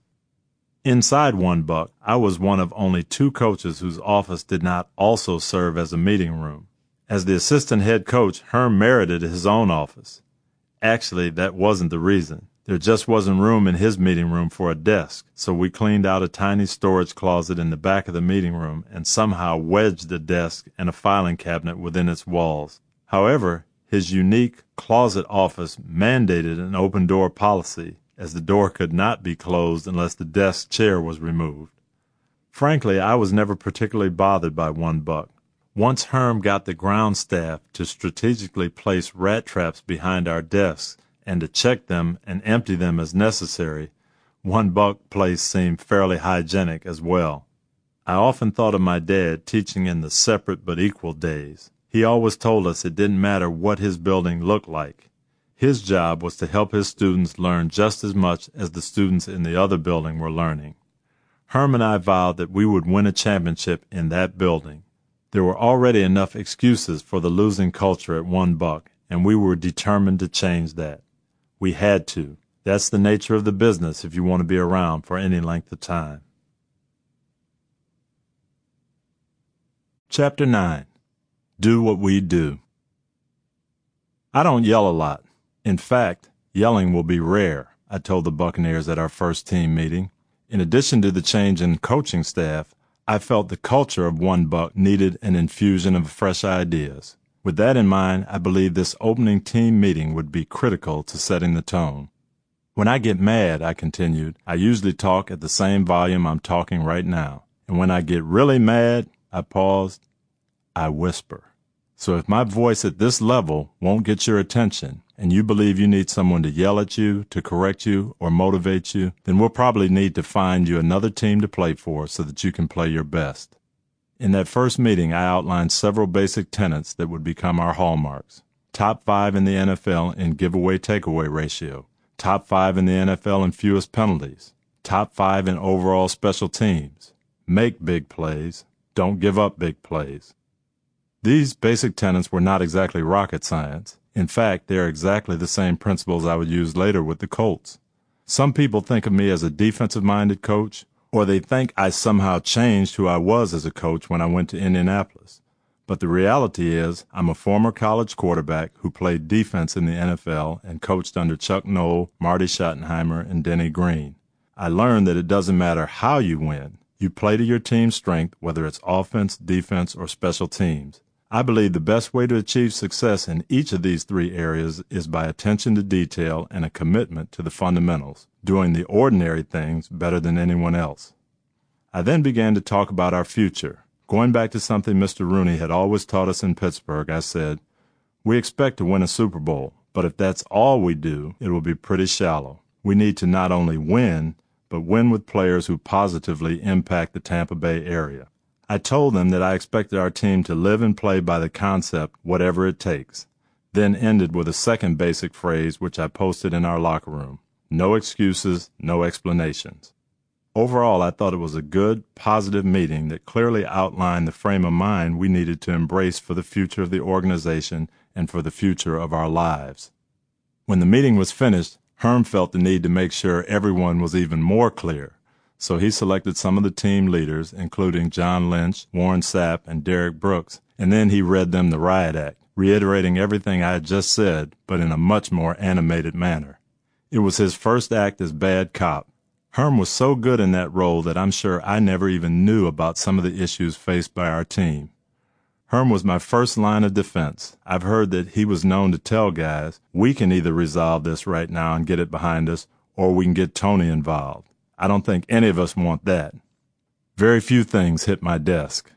Inside One Buck, I was one of only 2 coaches whose office did not also serve as a meeting room. As the assistant head coach, Herm merited his own office. Actually, that wasn't the reason. There just wasn't room in his meeting room for a desk, so we cleaned out a tiny storage closet in the back of the meeting room and somehow wedged a desk and a filing cabinet within its walls. However, his unique closet office mandated an open-door policy, as the door could not be closed unless the desk chair was removed. Frankly, I was never particularly bothered by One Buck. Once Herm got the ground staff to strategically place rat traps behind our desks and to check them and empty them as necessary, One Buck Place seemed fairly hygienic as well. I often thought of my dad teaching in the separate but equal days. He always told us it didn't matter what his building looked like. His job was to help his students learn just as much as the students in the other building were learning. Herm and I vowed that we would win a championship in that building. There were already enough excuses for the losing culture at One Buck, and we were determined to change that. We had to. That's the nature of the business if you want to be around for any length of time. Chapter 9. Do What We Do. I don't yell a lot. In fact, yelling will be rare, I told the Buccaneers at our first team meeting. In addition to the change in coaching staff, I felt the culture of One Buck needed an infusion of fresh ideas. With that in mind, I believe this opening team meeting would be critical to setting the tone. When I get mad, I continued, I usually talk at the same volume I'm talking right now. And when I get really mad, I paused, I whisper. So if my voice at this level won't get your attention, and you believe you need someone to yell at you, to correct you, or motivate you, then we'll probably need to find you another team to play for so that you can play your best. In that first meeting, I outlined several basic tenets that would become our hallmarks. Top 5 in the NFL in giveaway-takeaway ratio. Top 5 in the NFL in fewest penalties. Top 5 in overall special teams. Make big plays. Don't give up big plays. These basic tenets were not exactly rocket science. In fact, they are exactly the same principles I would use later with the Colts. Some people think of me as a defensive-minded coach, or they think I somehow changed who I was as a coach when I went to Indianapolis. But the reality is, I'm a former college quarterback who played defense in the NFL and coached under Chuck Noll, Marty Schottenheimer, and Denny Green. I learned that it doesn't matter how you win. You play to your team's strength, whether it's offense, defense, or special teams. I believe the best way to achieve success in each of these 3 areas is by attention to detail and a commitment to the fundamentals, doing the ordinary things better than anyone else. I then began to talk about our future. Going back to something Mr. Rooney had always taught us in Pittsburgh, I said, we expect to win a Super Bowl, but if that's all we do, it will be pretty shallow. We need to not only win, but win with players who positively impact the Tampa Bay area. I told them that I expected our team to live and play by the concept, whatever it takes, then ended with a second basic phrase which I posted in our locker room. No excuses, no explanations. Overall, I thought it was a good, positive meeting that clearly outlined the frame of mind we needed to embrace for the future of the organization and for the future of our lives. When the meeting was finished, Herm felt the need to make sure everyone was even more clear. So he selected some of the team leaders, including John Lynch, Warren Sapp, and Derek Brooks, and then he read them the riot act, reiterating everything I had just said, but in a much more animated manner. It was his first act as bad cop. Herm was so good in that role that I'm sure I never even knew about some of the issues faced by our team. Herm was my first line of defense. I've heard that he was known to tell guys, we can either resolve this right now and get it behind us, or we can get Tony involved. I don't think any of us want that. Very few things hit my desk.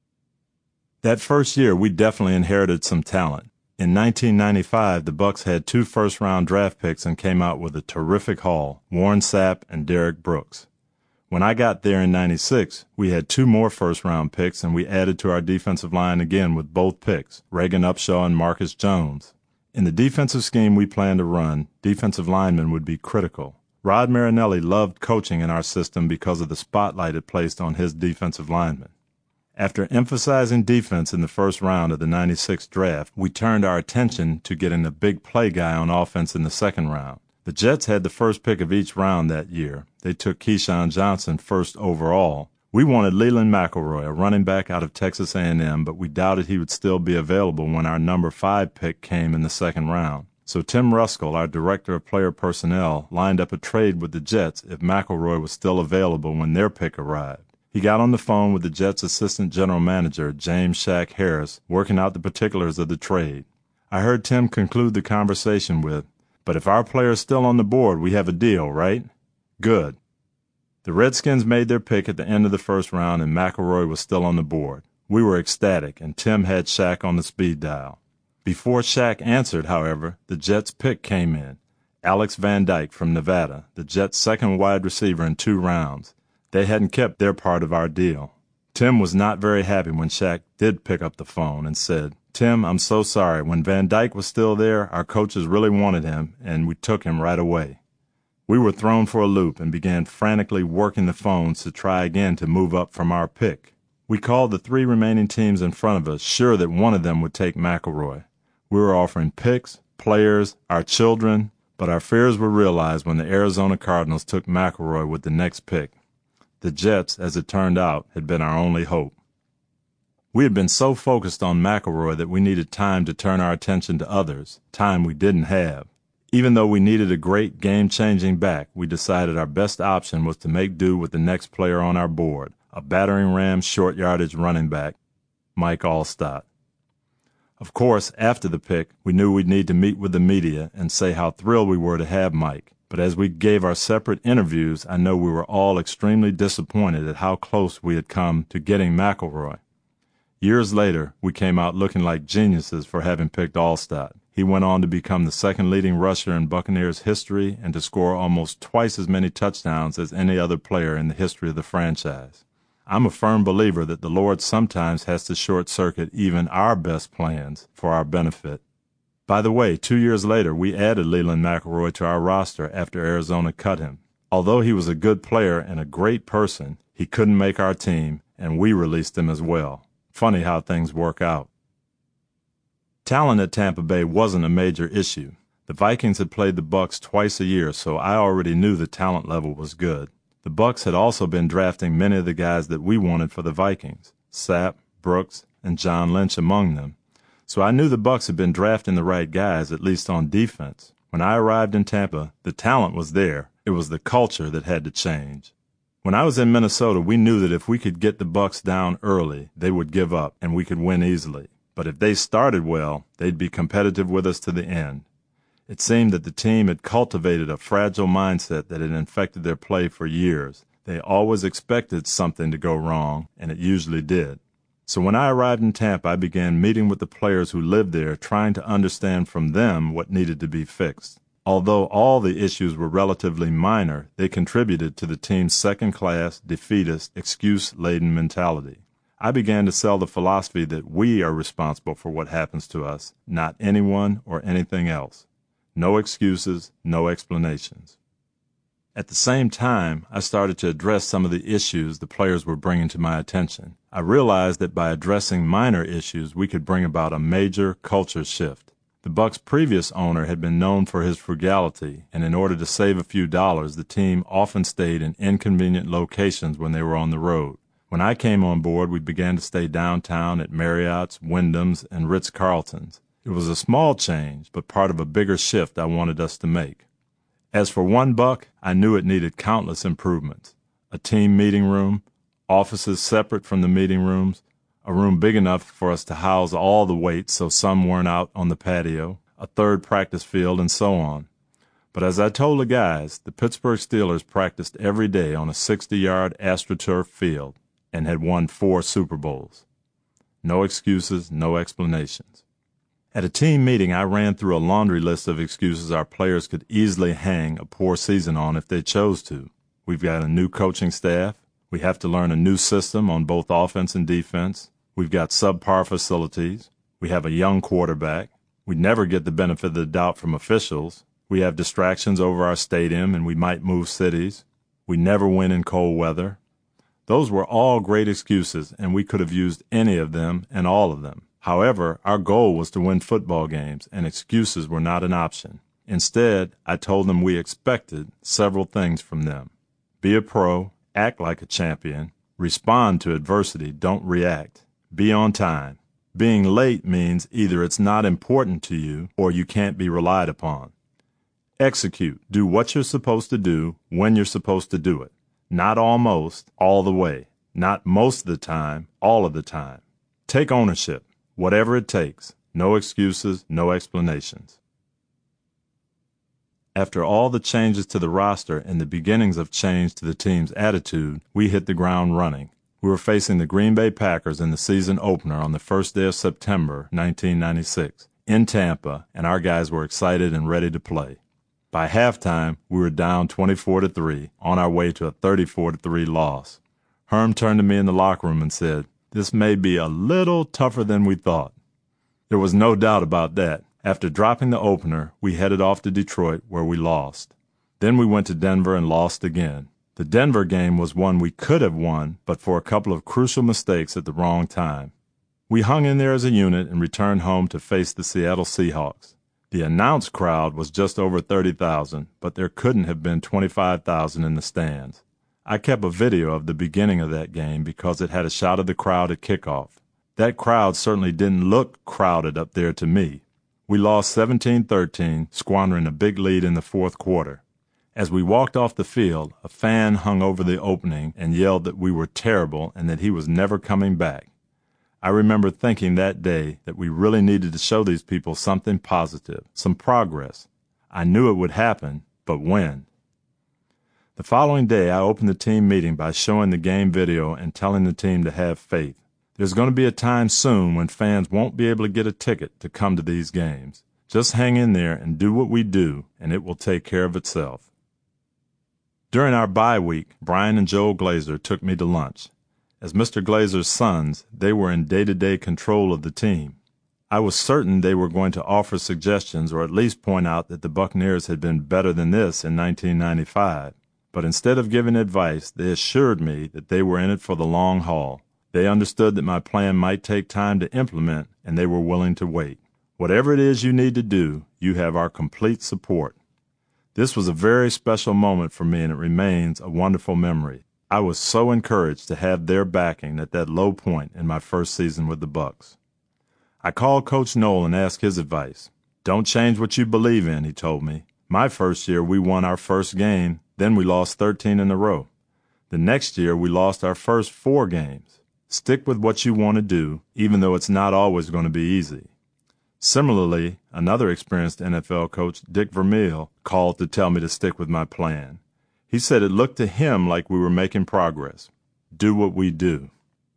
That first year, we definitely inherited some talent. In 1995, the Bucs had 2 first-round draft picks and came out with a terrific haul, Warren Sapp and Derek Brooks. When I got there in 96, we had 2 more first-round picks, and we added to our defensive line again with both picks, Reagan Upshaw and Marcus Jones. In the defensive scheme we planned to run, defensive linemen would be critical. Rod Marinelli loved coaching in our system because of the spotlight it placed on his defensive linemen. After emphasizing defense in the first round of the 96 draft, we turned our attention to getting a big play guy on offense in the second round. The Jets had the first pick of each round that year. They took Keyshawn Johnson first overall. We wanted Leland McElroy, a running back out of Texas A&M, but we doubted he would still be available when our number 5 pick came in the second round. So Tim Ruskell, our director of player personnel, lined up a trade with the Jets if McElroy was still available when their pick arrived. He got on the phone with the Jets' assistant general manager, James Shaq Harris, working out the particulars of the trade. I heard Tim conclude the conversation with, "But if our player's still on the board, we have a deal, right?" Good. The Redskins made their pick at the end of the first round, and McElroy was still on the board. We were ecstatic, and Tim had Shaq on the speed dial. Before Shaq answered, however, the Jets' pick came in. Alex Van Dyke from Nevada, the Jets' second wide receiver in 2 rounds. They hadn't kept their part of our deal. Tim was not very happy when Shaq did pick up the phone and said, "Tim, I'm so sorry. When Van Dyke was still there, our coaches really wanted him, and we took him right away." We were thrown for a loop and began frantically working the phones to try again to move up from our pick. We called the 3 remaining teams in front of us, sure that one of them would take McElroy. We were offering picks, players, our children, but our fears were realized when the Arizona Cardinals took McElroy with the next pick. The Jets, as it turned out, had been our only hope. We had been so focused on McElroy that we needed time to turn our attention to others, time we didn't have. Even though we needed a great game-changing back, we decided our best option was to make do with the next player on our board, a battering ram short-yardage running back, Mike Alstott. Of course, after the pick, we knew we'd need to meet with the media and say how thrilled we were to have Mike. But as we gave our separate interviews, I know we were all extremely disappointed at how close we had come to getting McElroy. Years later, we came out looking like geniuses for having picked Alstott. He went on to become the second leading rusher in Buccaneers history and to score almost twice as many touchdowns as any other player in the history of the franchise. I'm a firm believer that the Lord sometimes has to short-circuit even our best plans for our benefit. By the way, 2 years later, we added Leland McElroy to our roster after Arizona cut him. Although he was a good player and a great person, he couldn't make our team, and we released him as well. Funny how things work out. Talent at Tampa Bay wasn't a major issue. The Vikings had played the Bucs twice a year, so I already knew the talent level was good. The Bucs had also been drafting many of the guys that we wanted for the Vikings, Sapp, Brooks, and John Lynch among them. So I knew the Bucs had been drafting the right guys, at least on defense. When I arrived in Tampa, the talent was there. It was the culture that had to change. When I was in Minnesota, we knew that if we could get the Bucs down early, they would give up and we could win easily. But if they started well, they'd be competitive with us to the end. It seemed that the team had cultivated a fragile mindset that had infected their play for years. They always expected something to go wrong, and it usually did. So when I arrived in Tampa, I began meeting with the players who lived there, trying to understand from them what needed to be fixed. Although all the issues were relatively minor, they contributed to the team's second-class, defeatist, excuse-laden mentality. I began to sell the philosophy that we are responsible for what happens to us, not anyone or anything else. No excuses, no explanations. At the same time, I started to address some of the issues the players were bringing to my attention. I realized that by addressing minor issues, we could bring about a major culture shift. The Bucs' previous owner had been known for his frugality, and in order to save a few dollars, the team often stayed in inconvenient locations when they were on the road. When I came on board, we began to stay downtown at Marriott's, Wyndham's, and Ritz-Carlton's. It was a small change, but part of a bigger shift I wanted us to make. As for One Buck, I knew it needed countless improvements. A team meeting room, offices separate from the meeting rooms, a room big enough for us to house all the weights so some weren't out on the patio, a third practice field, and so on. But as I told the guys, the Pittsburgh Steelers practiced every day on a 60-yard AstroTurf field and had won 4 Super Bowls. No excuses, no explanations. At a team meeting, I ran through a laundry list of excuses our players could easily hang a poor season on if they chose to. We've got a new coaching staff. We have to learn a new system on both offense and defense. We've got subpar facilities. We have a young quarterback. We never get the benefit of the doubt from officials. We have distractions over our stadium, and we might move cities. We never win in cold weather. Those were all great excuses, and we could have used any of them and all of them. However, our goal was to win football games, and excuses were not an option. Instead, I told them we expected several things from them. Be a pro, act like a champion, respond to adversity, don't react, be on time. Being late means either it's not important to you or you can't be relied upon. Execute, do what you're supposed to do when you're supposed to do it. Not almost, all the way. Not most of the time, all of the time. Take ownership. Whatever it takes, no excuses, no explanations. After all the changes to the roster and the beginnings of change to the team's attitude, we hit the ground running. We were facing the Green Bay Packers in the season opener on the first day of September 1996 in Tampa, and our guys were excited and ready to play. By halftime, we were down 24-3, on our way to a 34-3 loss. Herm turned to me in the locker room and said, "This may be a little tougher than we thought." There was no doubt about that. After dropping the opener, we headed off to Detroit, where we lost. Then we went to Denver and lost again. The Denver game was one we could have won, but for a couple of crucial mistakes at the wrong time. We hung in there as a unit and returned home to face the Seattle Seahawks. The announced crowd was just over 30,000, but there couldn't have been 25,000 in the stands. I kept a video of the beginning of that game because it had a shot of the crowd at kickoff. That crowd certainly didn't look crowded up there to me. We lost 17-13, squandering a big lead in the fourth quarter. As we walked off the field, a fan hung over the opening and yelled that we were terrible and that he was never coming back. I remember thinking that day that we really needed to show these people something positive, some progress. I knew it would happen, but win. The following day, I opened the team meeting by showing the game video and telling the team to have faith. There's going to be a time soon when fans won't be able to get a ticket to come to these games. Just hang in there and do what we do, and it will take care of itself. During our bye week, Brian and Joel Glazer took me to lunch. As Mr. Glazer's sons, they were in day-to-day control of the team. I was certain they were going to offer suggestions or at least point out that the Buccaneers had been better than this in 1995. But instead of giving advice, they assured me that they were in it for the long haul. They understood that my plan might take time to implement, and they were willing to wait. Whatever it is you need to do, you have our complete support. This was a very special moment for me, and it remains a wonderful memory. I was so encouraged to have their backing at that low point in my first season with the Bucs. I called Coach Noll and asked his advice. "Don't change what you believe in," he told me. "My first year, we won our first game. Then we lost 13 in a row. The next year, we lost our first 4 games. Stick with what you want to do, even though it's not always going to be easy." Similarly, another experienced NFL coach, Dick Vermeil, called to tell me to stick with my plan. He said it looked to him like we were making progress. Do what we do.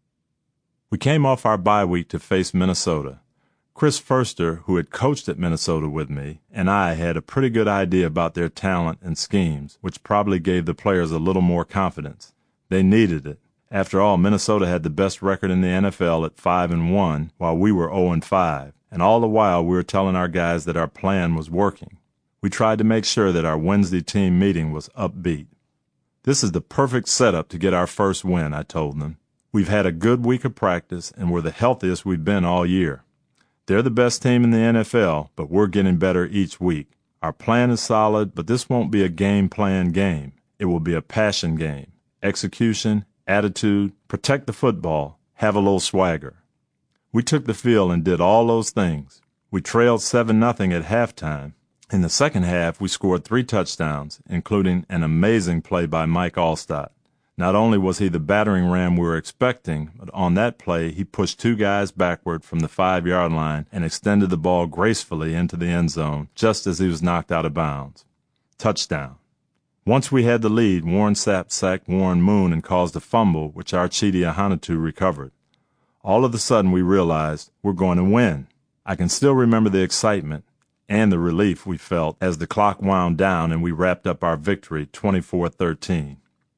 We came off our bye week to face Minnesota. Chris Foerster, who had coached at Minnesota with me, and I had a pretty good idea about their talent and schemes, which probably gave the players a little more confidence. They needed it. After all, Minnesota had the best record in the NFL at 5-1, while we were 0-5, and all the while we were telling our guys that our plan was working. We tried to make sure that our Wednesday team meeting was upbeat. "This is the perfect setup to get our first win," I told them. "We've had a good week of practice, and we're the healthiest we've been all year. They're the best team in the NFL, but we're getting better each week. Our plan is solid, but this won't be a game plan game. It will be a passion game. Execution, attitude, protect the football, have a little swagger." We took the field and did all those things. We trailed 7-0 at halftime. In the second half, we scored 3 touchdowns, including an amazing play by Mike Alstott. Not only was he the battering ram we were expecting, but on that play he pushed 2 guys backward from the 5-yard line and extended the ball gracefully into the end zone just as he was knocked out of bounds. Touchdown. Once we had the lead, Warren Sapp sacked Warren Moon and caused a fumble, which Archidi Ahanotu recovered. All of a sudden we realized we're going to win. I can still remember the excitement and the relief we felt as the clock wound down and we wrapped up our victory 24-13.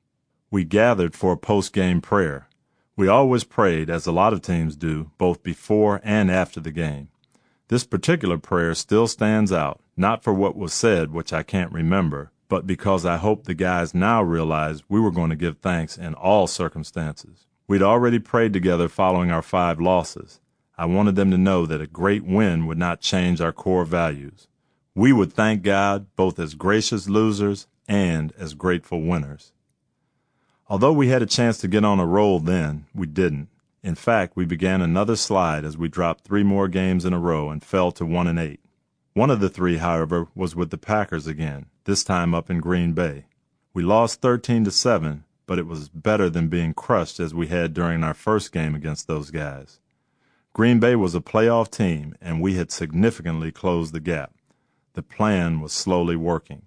We gathered for a post-game prayer. We always prayed, as a lot of teams do, both before and after the game. This particular prayer still stands out, not for what was said, which I can't remember, but because I hope the guys now realize we were going to give thanks in all circumstances. We'd already prayed together following our 5 losses. I wanted them to know that a great win would not change our core values. We would thank God both as gracious losers and as grateful winners. Although we had a chance to get on a roll then, we didn't. In fact, we began another slide as we dropped 3 more games in a row and fell to 1-8. One of the 3, however, was with the Packers again, this time up in Green Bay. We lost 13-7, but it was better than being crushed as we had during our first game against those guys. Green Bay was a playoff team, and we had significantly closed the gap. The plan was slowly working.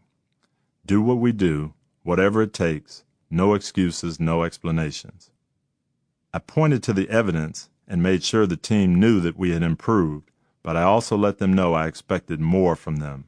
Do what we do, whatever it takes. No excuses, no explanations. I pointed to the evidence and made sure the team knew that we had improved, but I also let them know I expected more from them.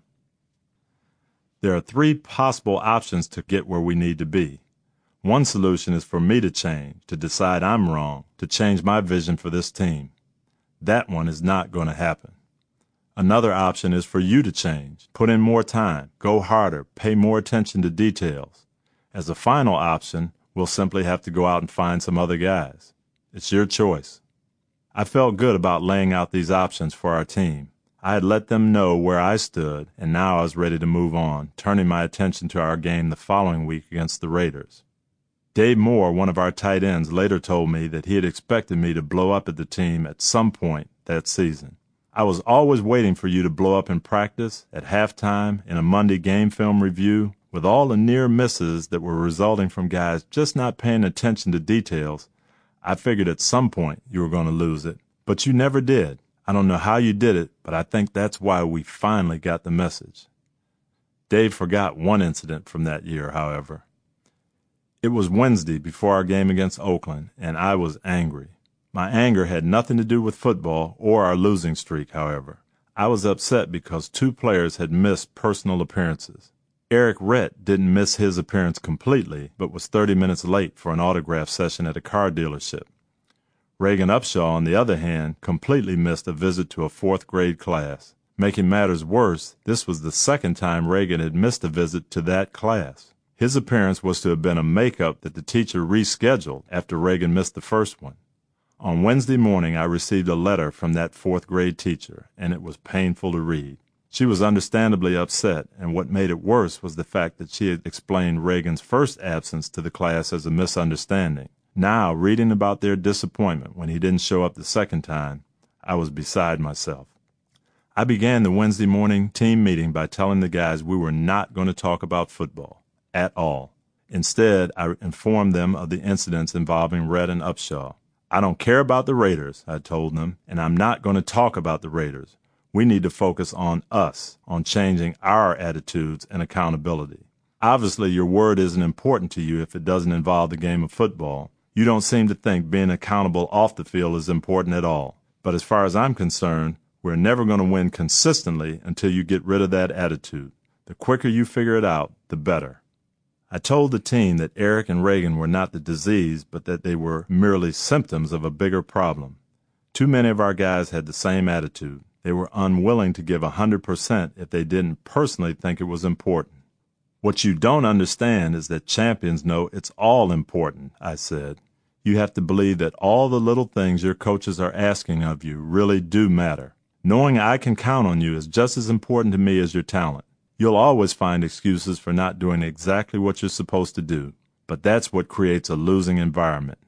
There are 3 possible options to get where we need to be. One solution is for me to change, to decide I'm wrong, to change my vision for this team. That one is not going to happen. Another option is for you to change, put in more time, go harder, pay more attention to details. As a final option, we'll simply have to go out and find some other guys. It's your choice. I felt good about laying out these options for our team. I had let them know where I stood, and now I was ready to move on, turning my attention to our game the following week against the Raiders. Dave Moore, one of our tight ends, later told me that he had expected me to blow up at the team at some point that season. "I was always waiting for you to blow up in practice, at halftime, in a Monday game film review. With all the near misses that were resulting from guys just not paying attention to details, I figured at some point you were going to lose it. But you never did. I don't know how you did it, but I think that's why we finally got the message." Dave forgot one incident from that year, however. It was Wednesday before our game against Oakland, and I was angry. My anger had nothing to do with football or our losing streak, however. I was upset because 2 players had missed personal appearances. Eric Rett didn't miss his appearance completely, but was 30 minutes late for an autograph session at a car dealership. Reagan Upshaw, on the other hand, completely missed a visit to a 4th grade class. Making matters worse, this was the second time Reagan had missed a visit to that class. His appearance was to have been a makeup that the teacher rescheduled after Reagan missed the first one. On Wednesday morning, I received a letter from that 4th grade teacher, and it was painful to read. She was understandably upset, and what made it worse was the fact that she had explained Reagan's first absence to the class as a misunderstanding. Now, reading about their disappointment when he didn't show up the second time, I was beside myself. I began the Wednesday morning team meeting by telling the guys we were not going to talk about football at all. Instead, I informed them of the incidents involving Rett and Upshaw. I don't care about the Raiders, I told them, and I'm not going to talk about the Raiders. We need to focus on us, on changing our attitudes and accountability. Obviously, your word isn't important to you if it doesn't involve the game of football. You don't seem to think being accountable off the field is important at all. But as far as I'm concerned, we're never going to win consistently until you get rid of that attitude. The quicker you figure it out, the better. I told the team that Eric and Reagan were not the disease, but that they were merely symptoms of a bigger problem. Too many of our guys had the same attitude. They were unwilling to give 100% if they didn't personally think it was important. What you don't understand is that champions know it's all important, I said. You have to believe that all the little things your coaches are asking of you really do matter. Knowing I can count on you is just as important to me as your talent. You'll always find excuses for not doing exactly what you're supposed to do, but that's what creates a losing environment.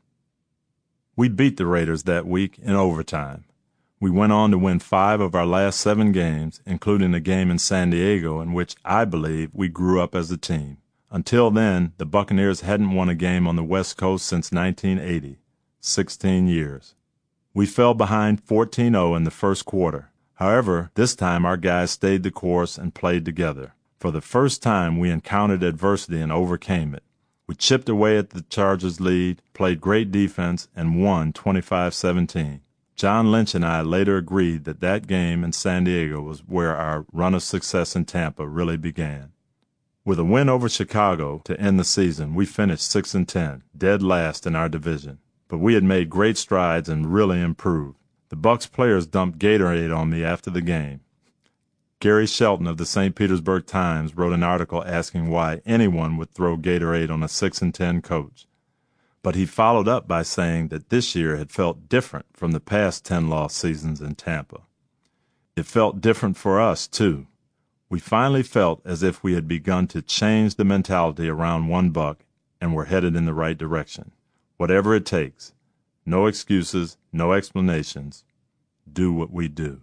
We beat the Raiders that week in overtime. We went on to win 5 of our last 7 games, including a game in San Diego in which I believe we grew up as a team. Until then, the Buccaneers hadn't won a game on the West Coast since 1980, 16 years. We fell behind 14-0 in the first quarter. However, this time our guys stayed the course and played together. For the first time, we encountered adversity and overcame it. We chipped away at the Chargers' lead, played great defense, and won 25-17. John Lynch and I later agreed that that game in San Diego was where our run of success in Tampa really began. With a win over Chicago to end the season, we finished 6-10, dead last in our division. But we had made great strides and really improved. The Bucs players dumped Gatorade on me after the game. Gary Shelton of the St. Petersburg Times wrote an article asking why anyone would throw Gatorade on a 6-10 coach. But he followed up by saying that this year had felt different from the past 10-loss seasons in Tampa. It felt different for us, too. We finally felt as if we had begun to change the mentality around one Buck and were headed in the right direction. Whatever it takes. No excuses, no explanations. Do what we do.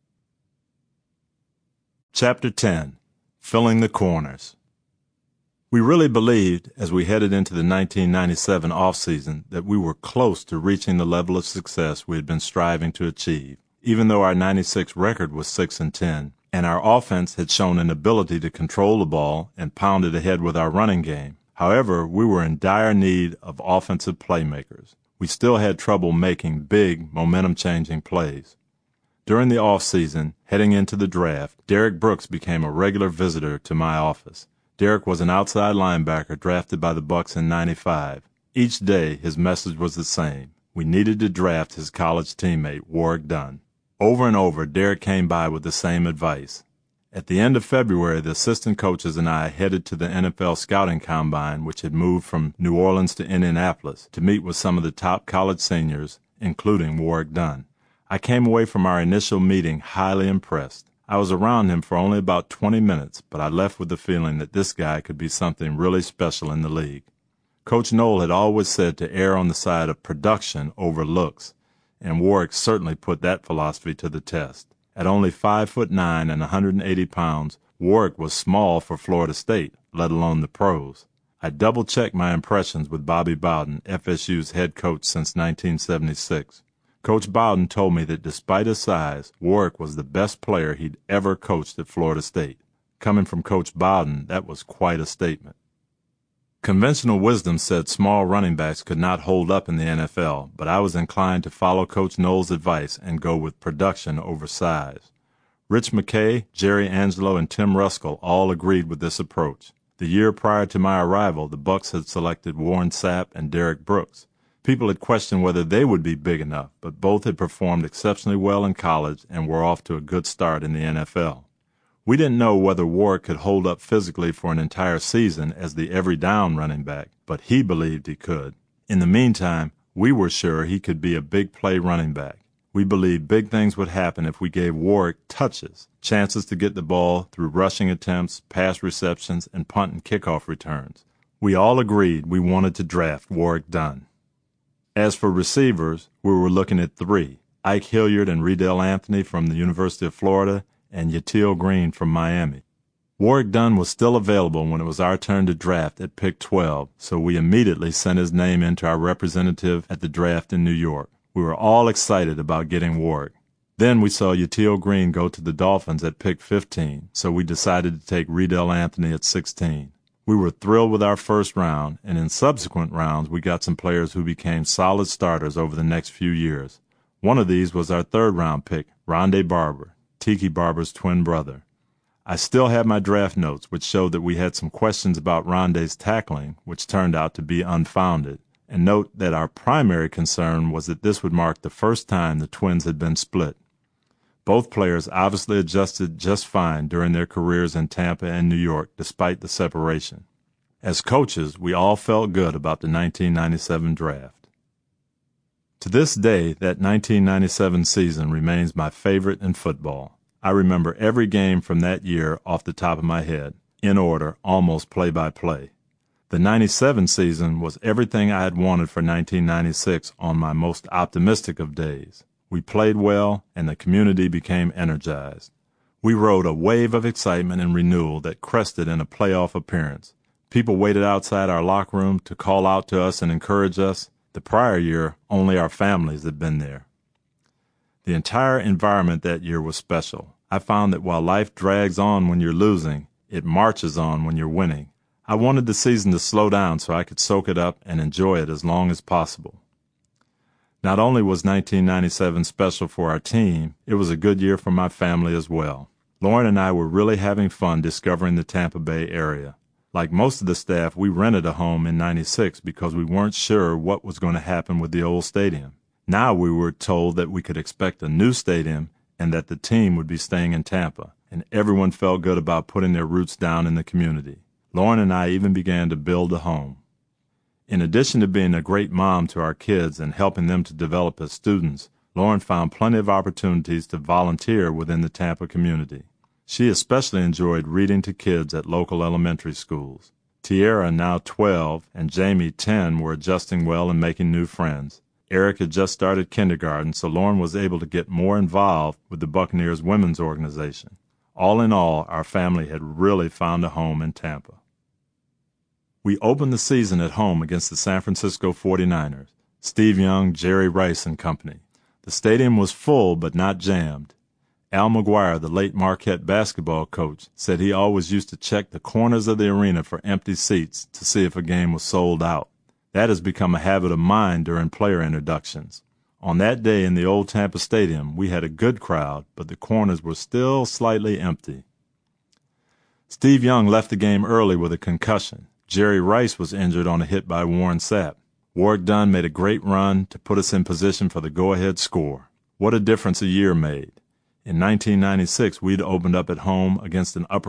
Chapter 10. Filling the Corners. We really believed, as we headed into the 1997 offseason, that we were close to reaching the level of success we had been striving to achieve, even though our 96 record was 6-10, and our offense had shown an ability to control the ball and pound it ahead with our running game. However, we were in dire need of offensive playmakers. We still had trouble making big, momentum-changing plays. During the offseason, heading into the draft, Derek Brooks became a regular visitor to my office. Derek was an outside linebacker drafted by the Bucs in '95. Each day, his message was the same. We needed to draft his college teammate, Warrick Dunn. Over and over, Derek came by with the same advice. At the end of February, the assistant coaches and I headed to the NFL Scouting Combine, which had moved from New Orleans to Indianapolis, to meet with some of the top college seniors, including Warrick Dunn. I came away from our initial meeting highly impressed. I was around him for only about 20 minutes, but I left with the feeling that this guy could be something really special in the league. Coach Knoll had always said to err on the side of production over looks, and Warrick certainly put that philosophy to the test. At only 5'9" and 180 pounds, Warrick was small for Florida State, let alone the pros. I double-checked my impressions with Bobby Bowden, FSU's head coach since 1976. Coach Bowden told me that despite his size, Warrick was the best player he'd ever coached at Florida State. Coming from Coach Bowden, that was quite a statement. Conventional wisdom said small running backs could not hold up in the NFL, but I was inclined to follow Coach Knowles' advice and go with production over size. Rich McKay, Jerry Angelo, and Tim Ruskell all agreed with this approach. The year prior to my arrival, the Bucs had selected Warren Sapp and Derek Brooks. People had questioned whether they would be big enough, but both had performed exceptionally well in college and were off to a good start in the NFL. We didn't know whether Warwick could hold up physically for an entire season as the every-down running back, but he believed he could. In the meantime, we were sure he could be a big-play running back. We believed big things would happen if we gave Warwick touches, chances to get the ball through rushing attempts, pass receptions, and punt and kickoff returns. We all agreed we wanted to draft Warwick Dunn. As for receivers, we were looking at three: Ike Hilliard and Riedel Anthony from the University of Florida, and Yatil Green from Miami. Warwick Dunn was still available when it was our turn to draft at pick 12, so we immediately sent his name in to our representative at the draft in New York. We were all excited about getting Warwick. Then we saw Yatil Green go to the Dolphins at pick 15, so we decided to take Riedel Anthony at 16. We were thrilled with our first round, and in subsequent rounds we got some players who became solid starters over the next few years. One of these was our third-round pick, Rondé Barber, Tiki Barber's twin brother. I still have my draft notes, which showed that we had some questions about Rondé's tackling, which turned out to be unfounded. And note that our primary concern was that this would mark the first time the twins had been split. Both players obviously adjusted just fine during their careers in Tampa and New York, despite the separation. As coaches, we all felt good about the 1997 draft. To this day, that 1997 season remains my favorite in football. I remember every game from that year off the top of my head, in order, almost play-by-play. The 97 season was everything I had wanted for 1996 on my most optimistic of days. We played well, and the community became energized. We rode a wave of excitement and renewal that crested in a playoff appearance. People waited outside our locker room to call out to us and encourage us. The prior year, only our families had been there. The entire environment that year was special. I found that while life drags on when you're losing, it marches on when you're winning. I wanted the season to slow down so I could soak it up and enjoy it as long as possible. Not only was 1997 special for our team, it was a good year for my family as well. Lauren and I were really having fun discovering the Tampa Bay area. Like most of the staff, we rented a home in '96 because we weren't sure what was going to happen with the old stadium. Now we were told that we could expect a new stadium and that the team would be staying in Tampa, and everyone felt good about putting their roots down in the community. Lauren and I even began to build a home. In addition to being a great mom to our kids and helping them to develop as students, Lauren found plenty of opportunities to volunteer within the Tampa community. She especially enjoyed reading to kids at local elementary schools. Tierra, now 12, and Jamie, 10, were adjusting well and making new friends. Eric had just started kindergarten, so Lauren was able to get more involved with the Buccaneers women's organization. All in all, our family had really found a home in Tampa. We opened the season at home against the San Francisco 49ers, Steve Young, Jerry Rice and company. The stadium was full but not jammed. Al McGuire, the late Marquette basketball coach, said he always used to check the corners of the arena for empty seats to see if a game was sold out. That has become a habit of mine during player introductions. On that day in the old Tampa Stadium, we had a good crowd, but the corners were still slightly empty. Steve Young left the game early with a concussion. Jerry Rice was injured on a hit by Warren Sapp. Warwick Dunn made a great run to put us in position for the go-ahead score. What a difference a year made. In 1996, we'd opened up at home against an upper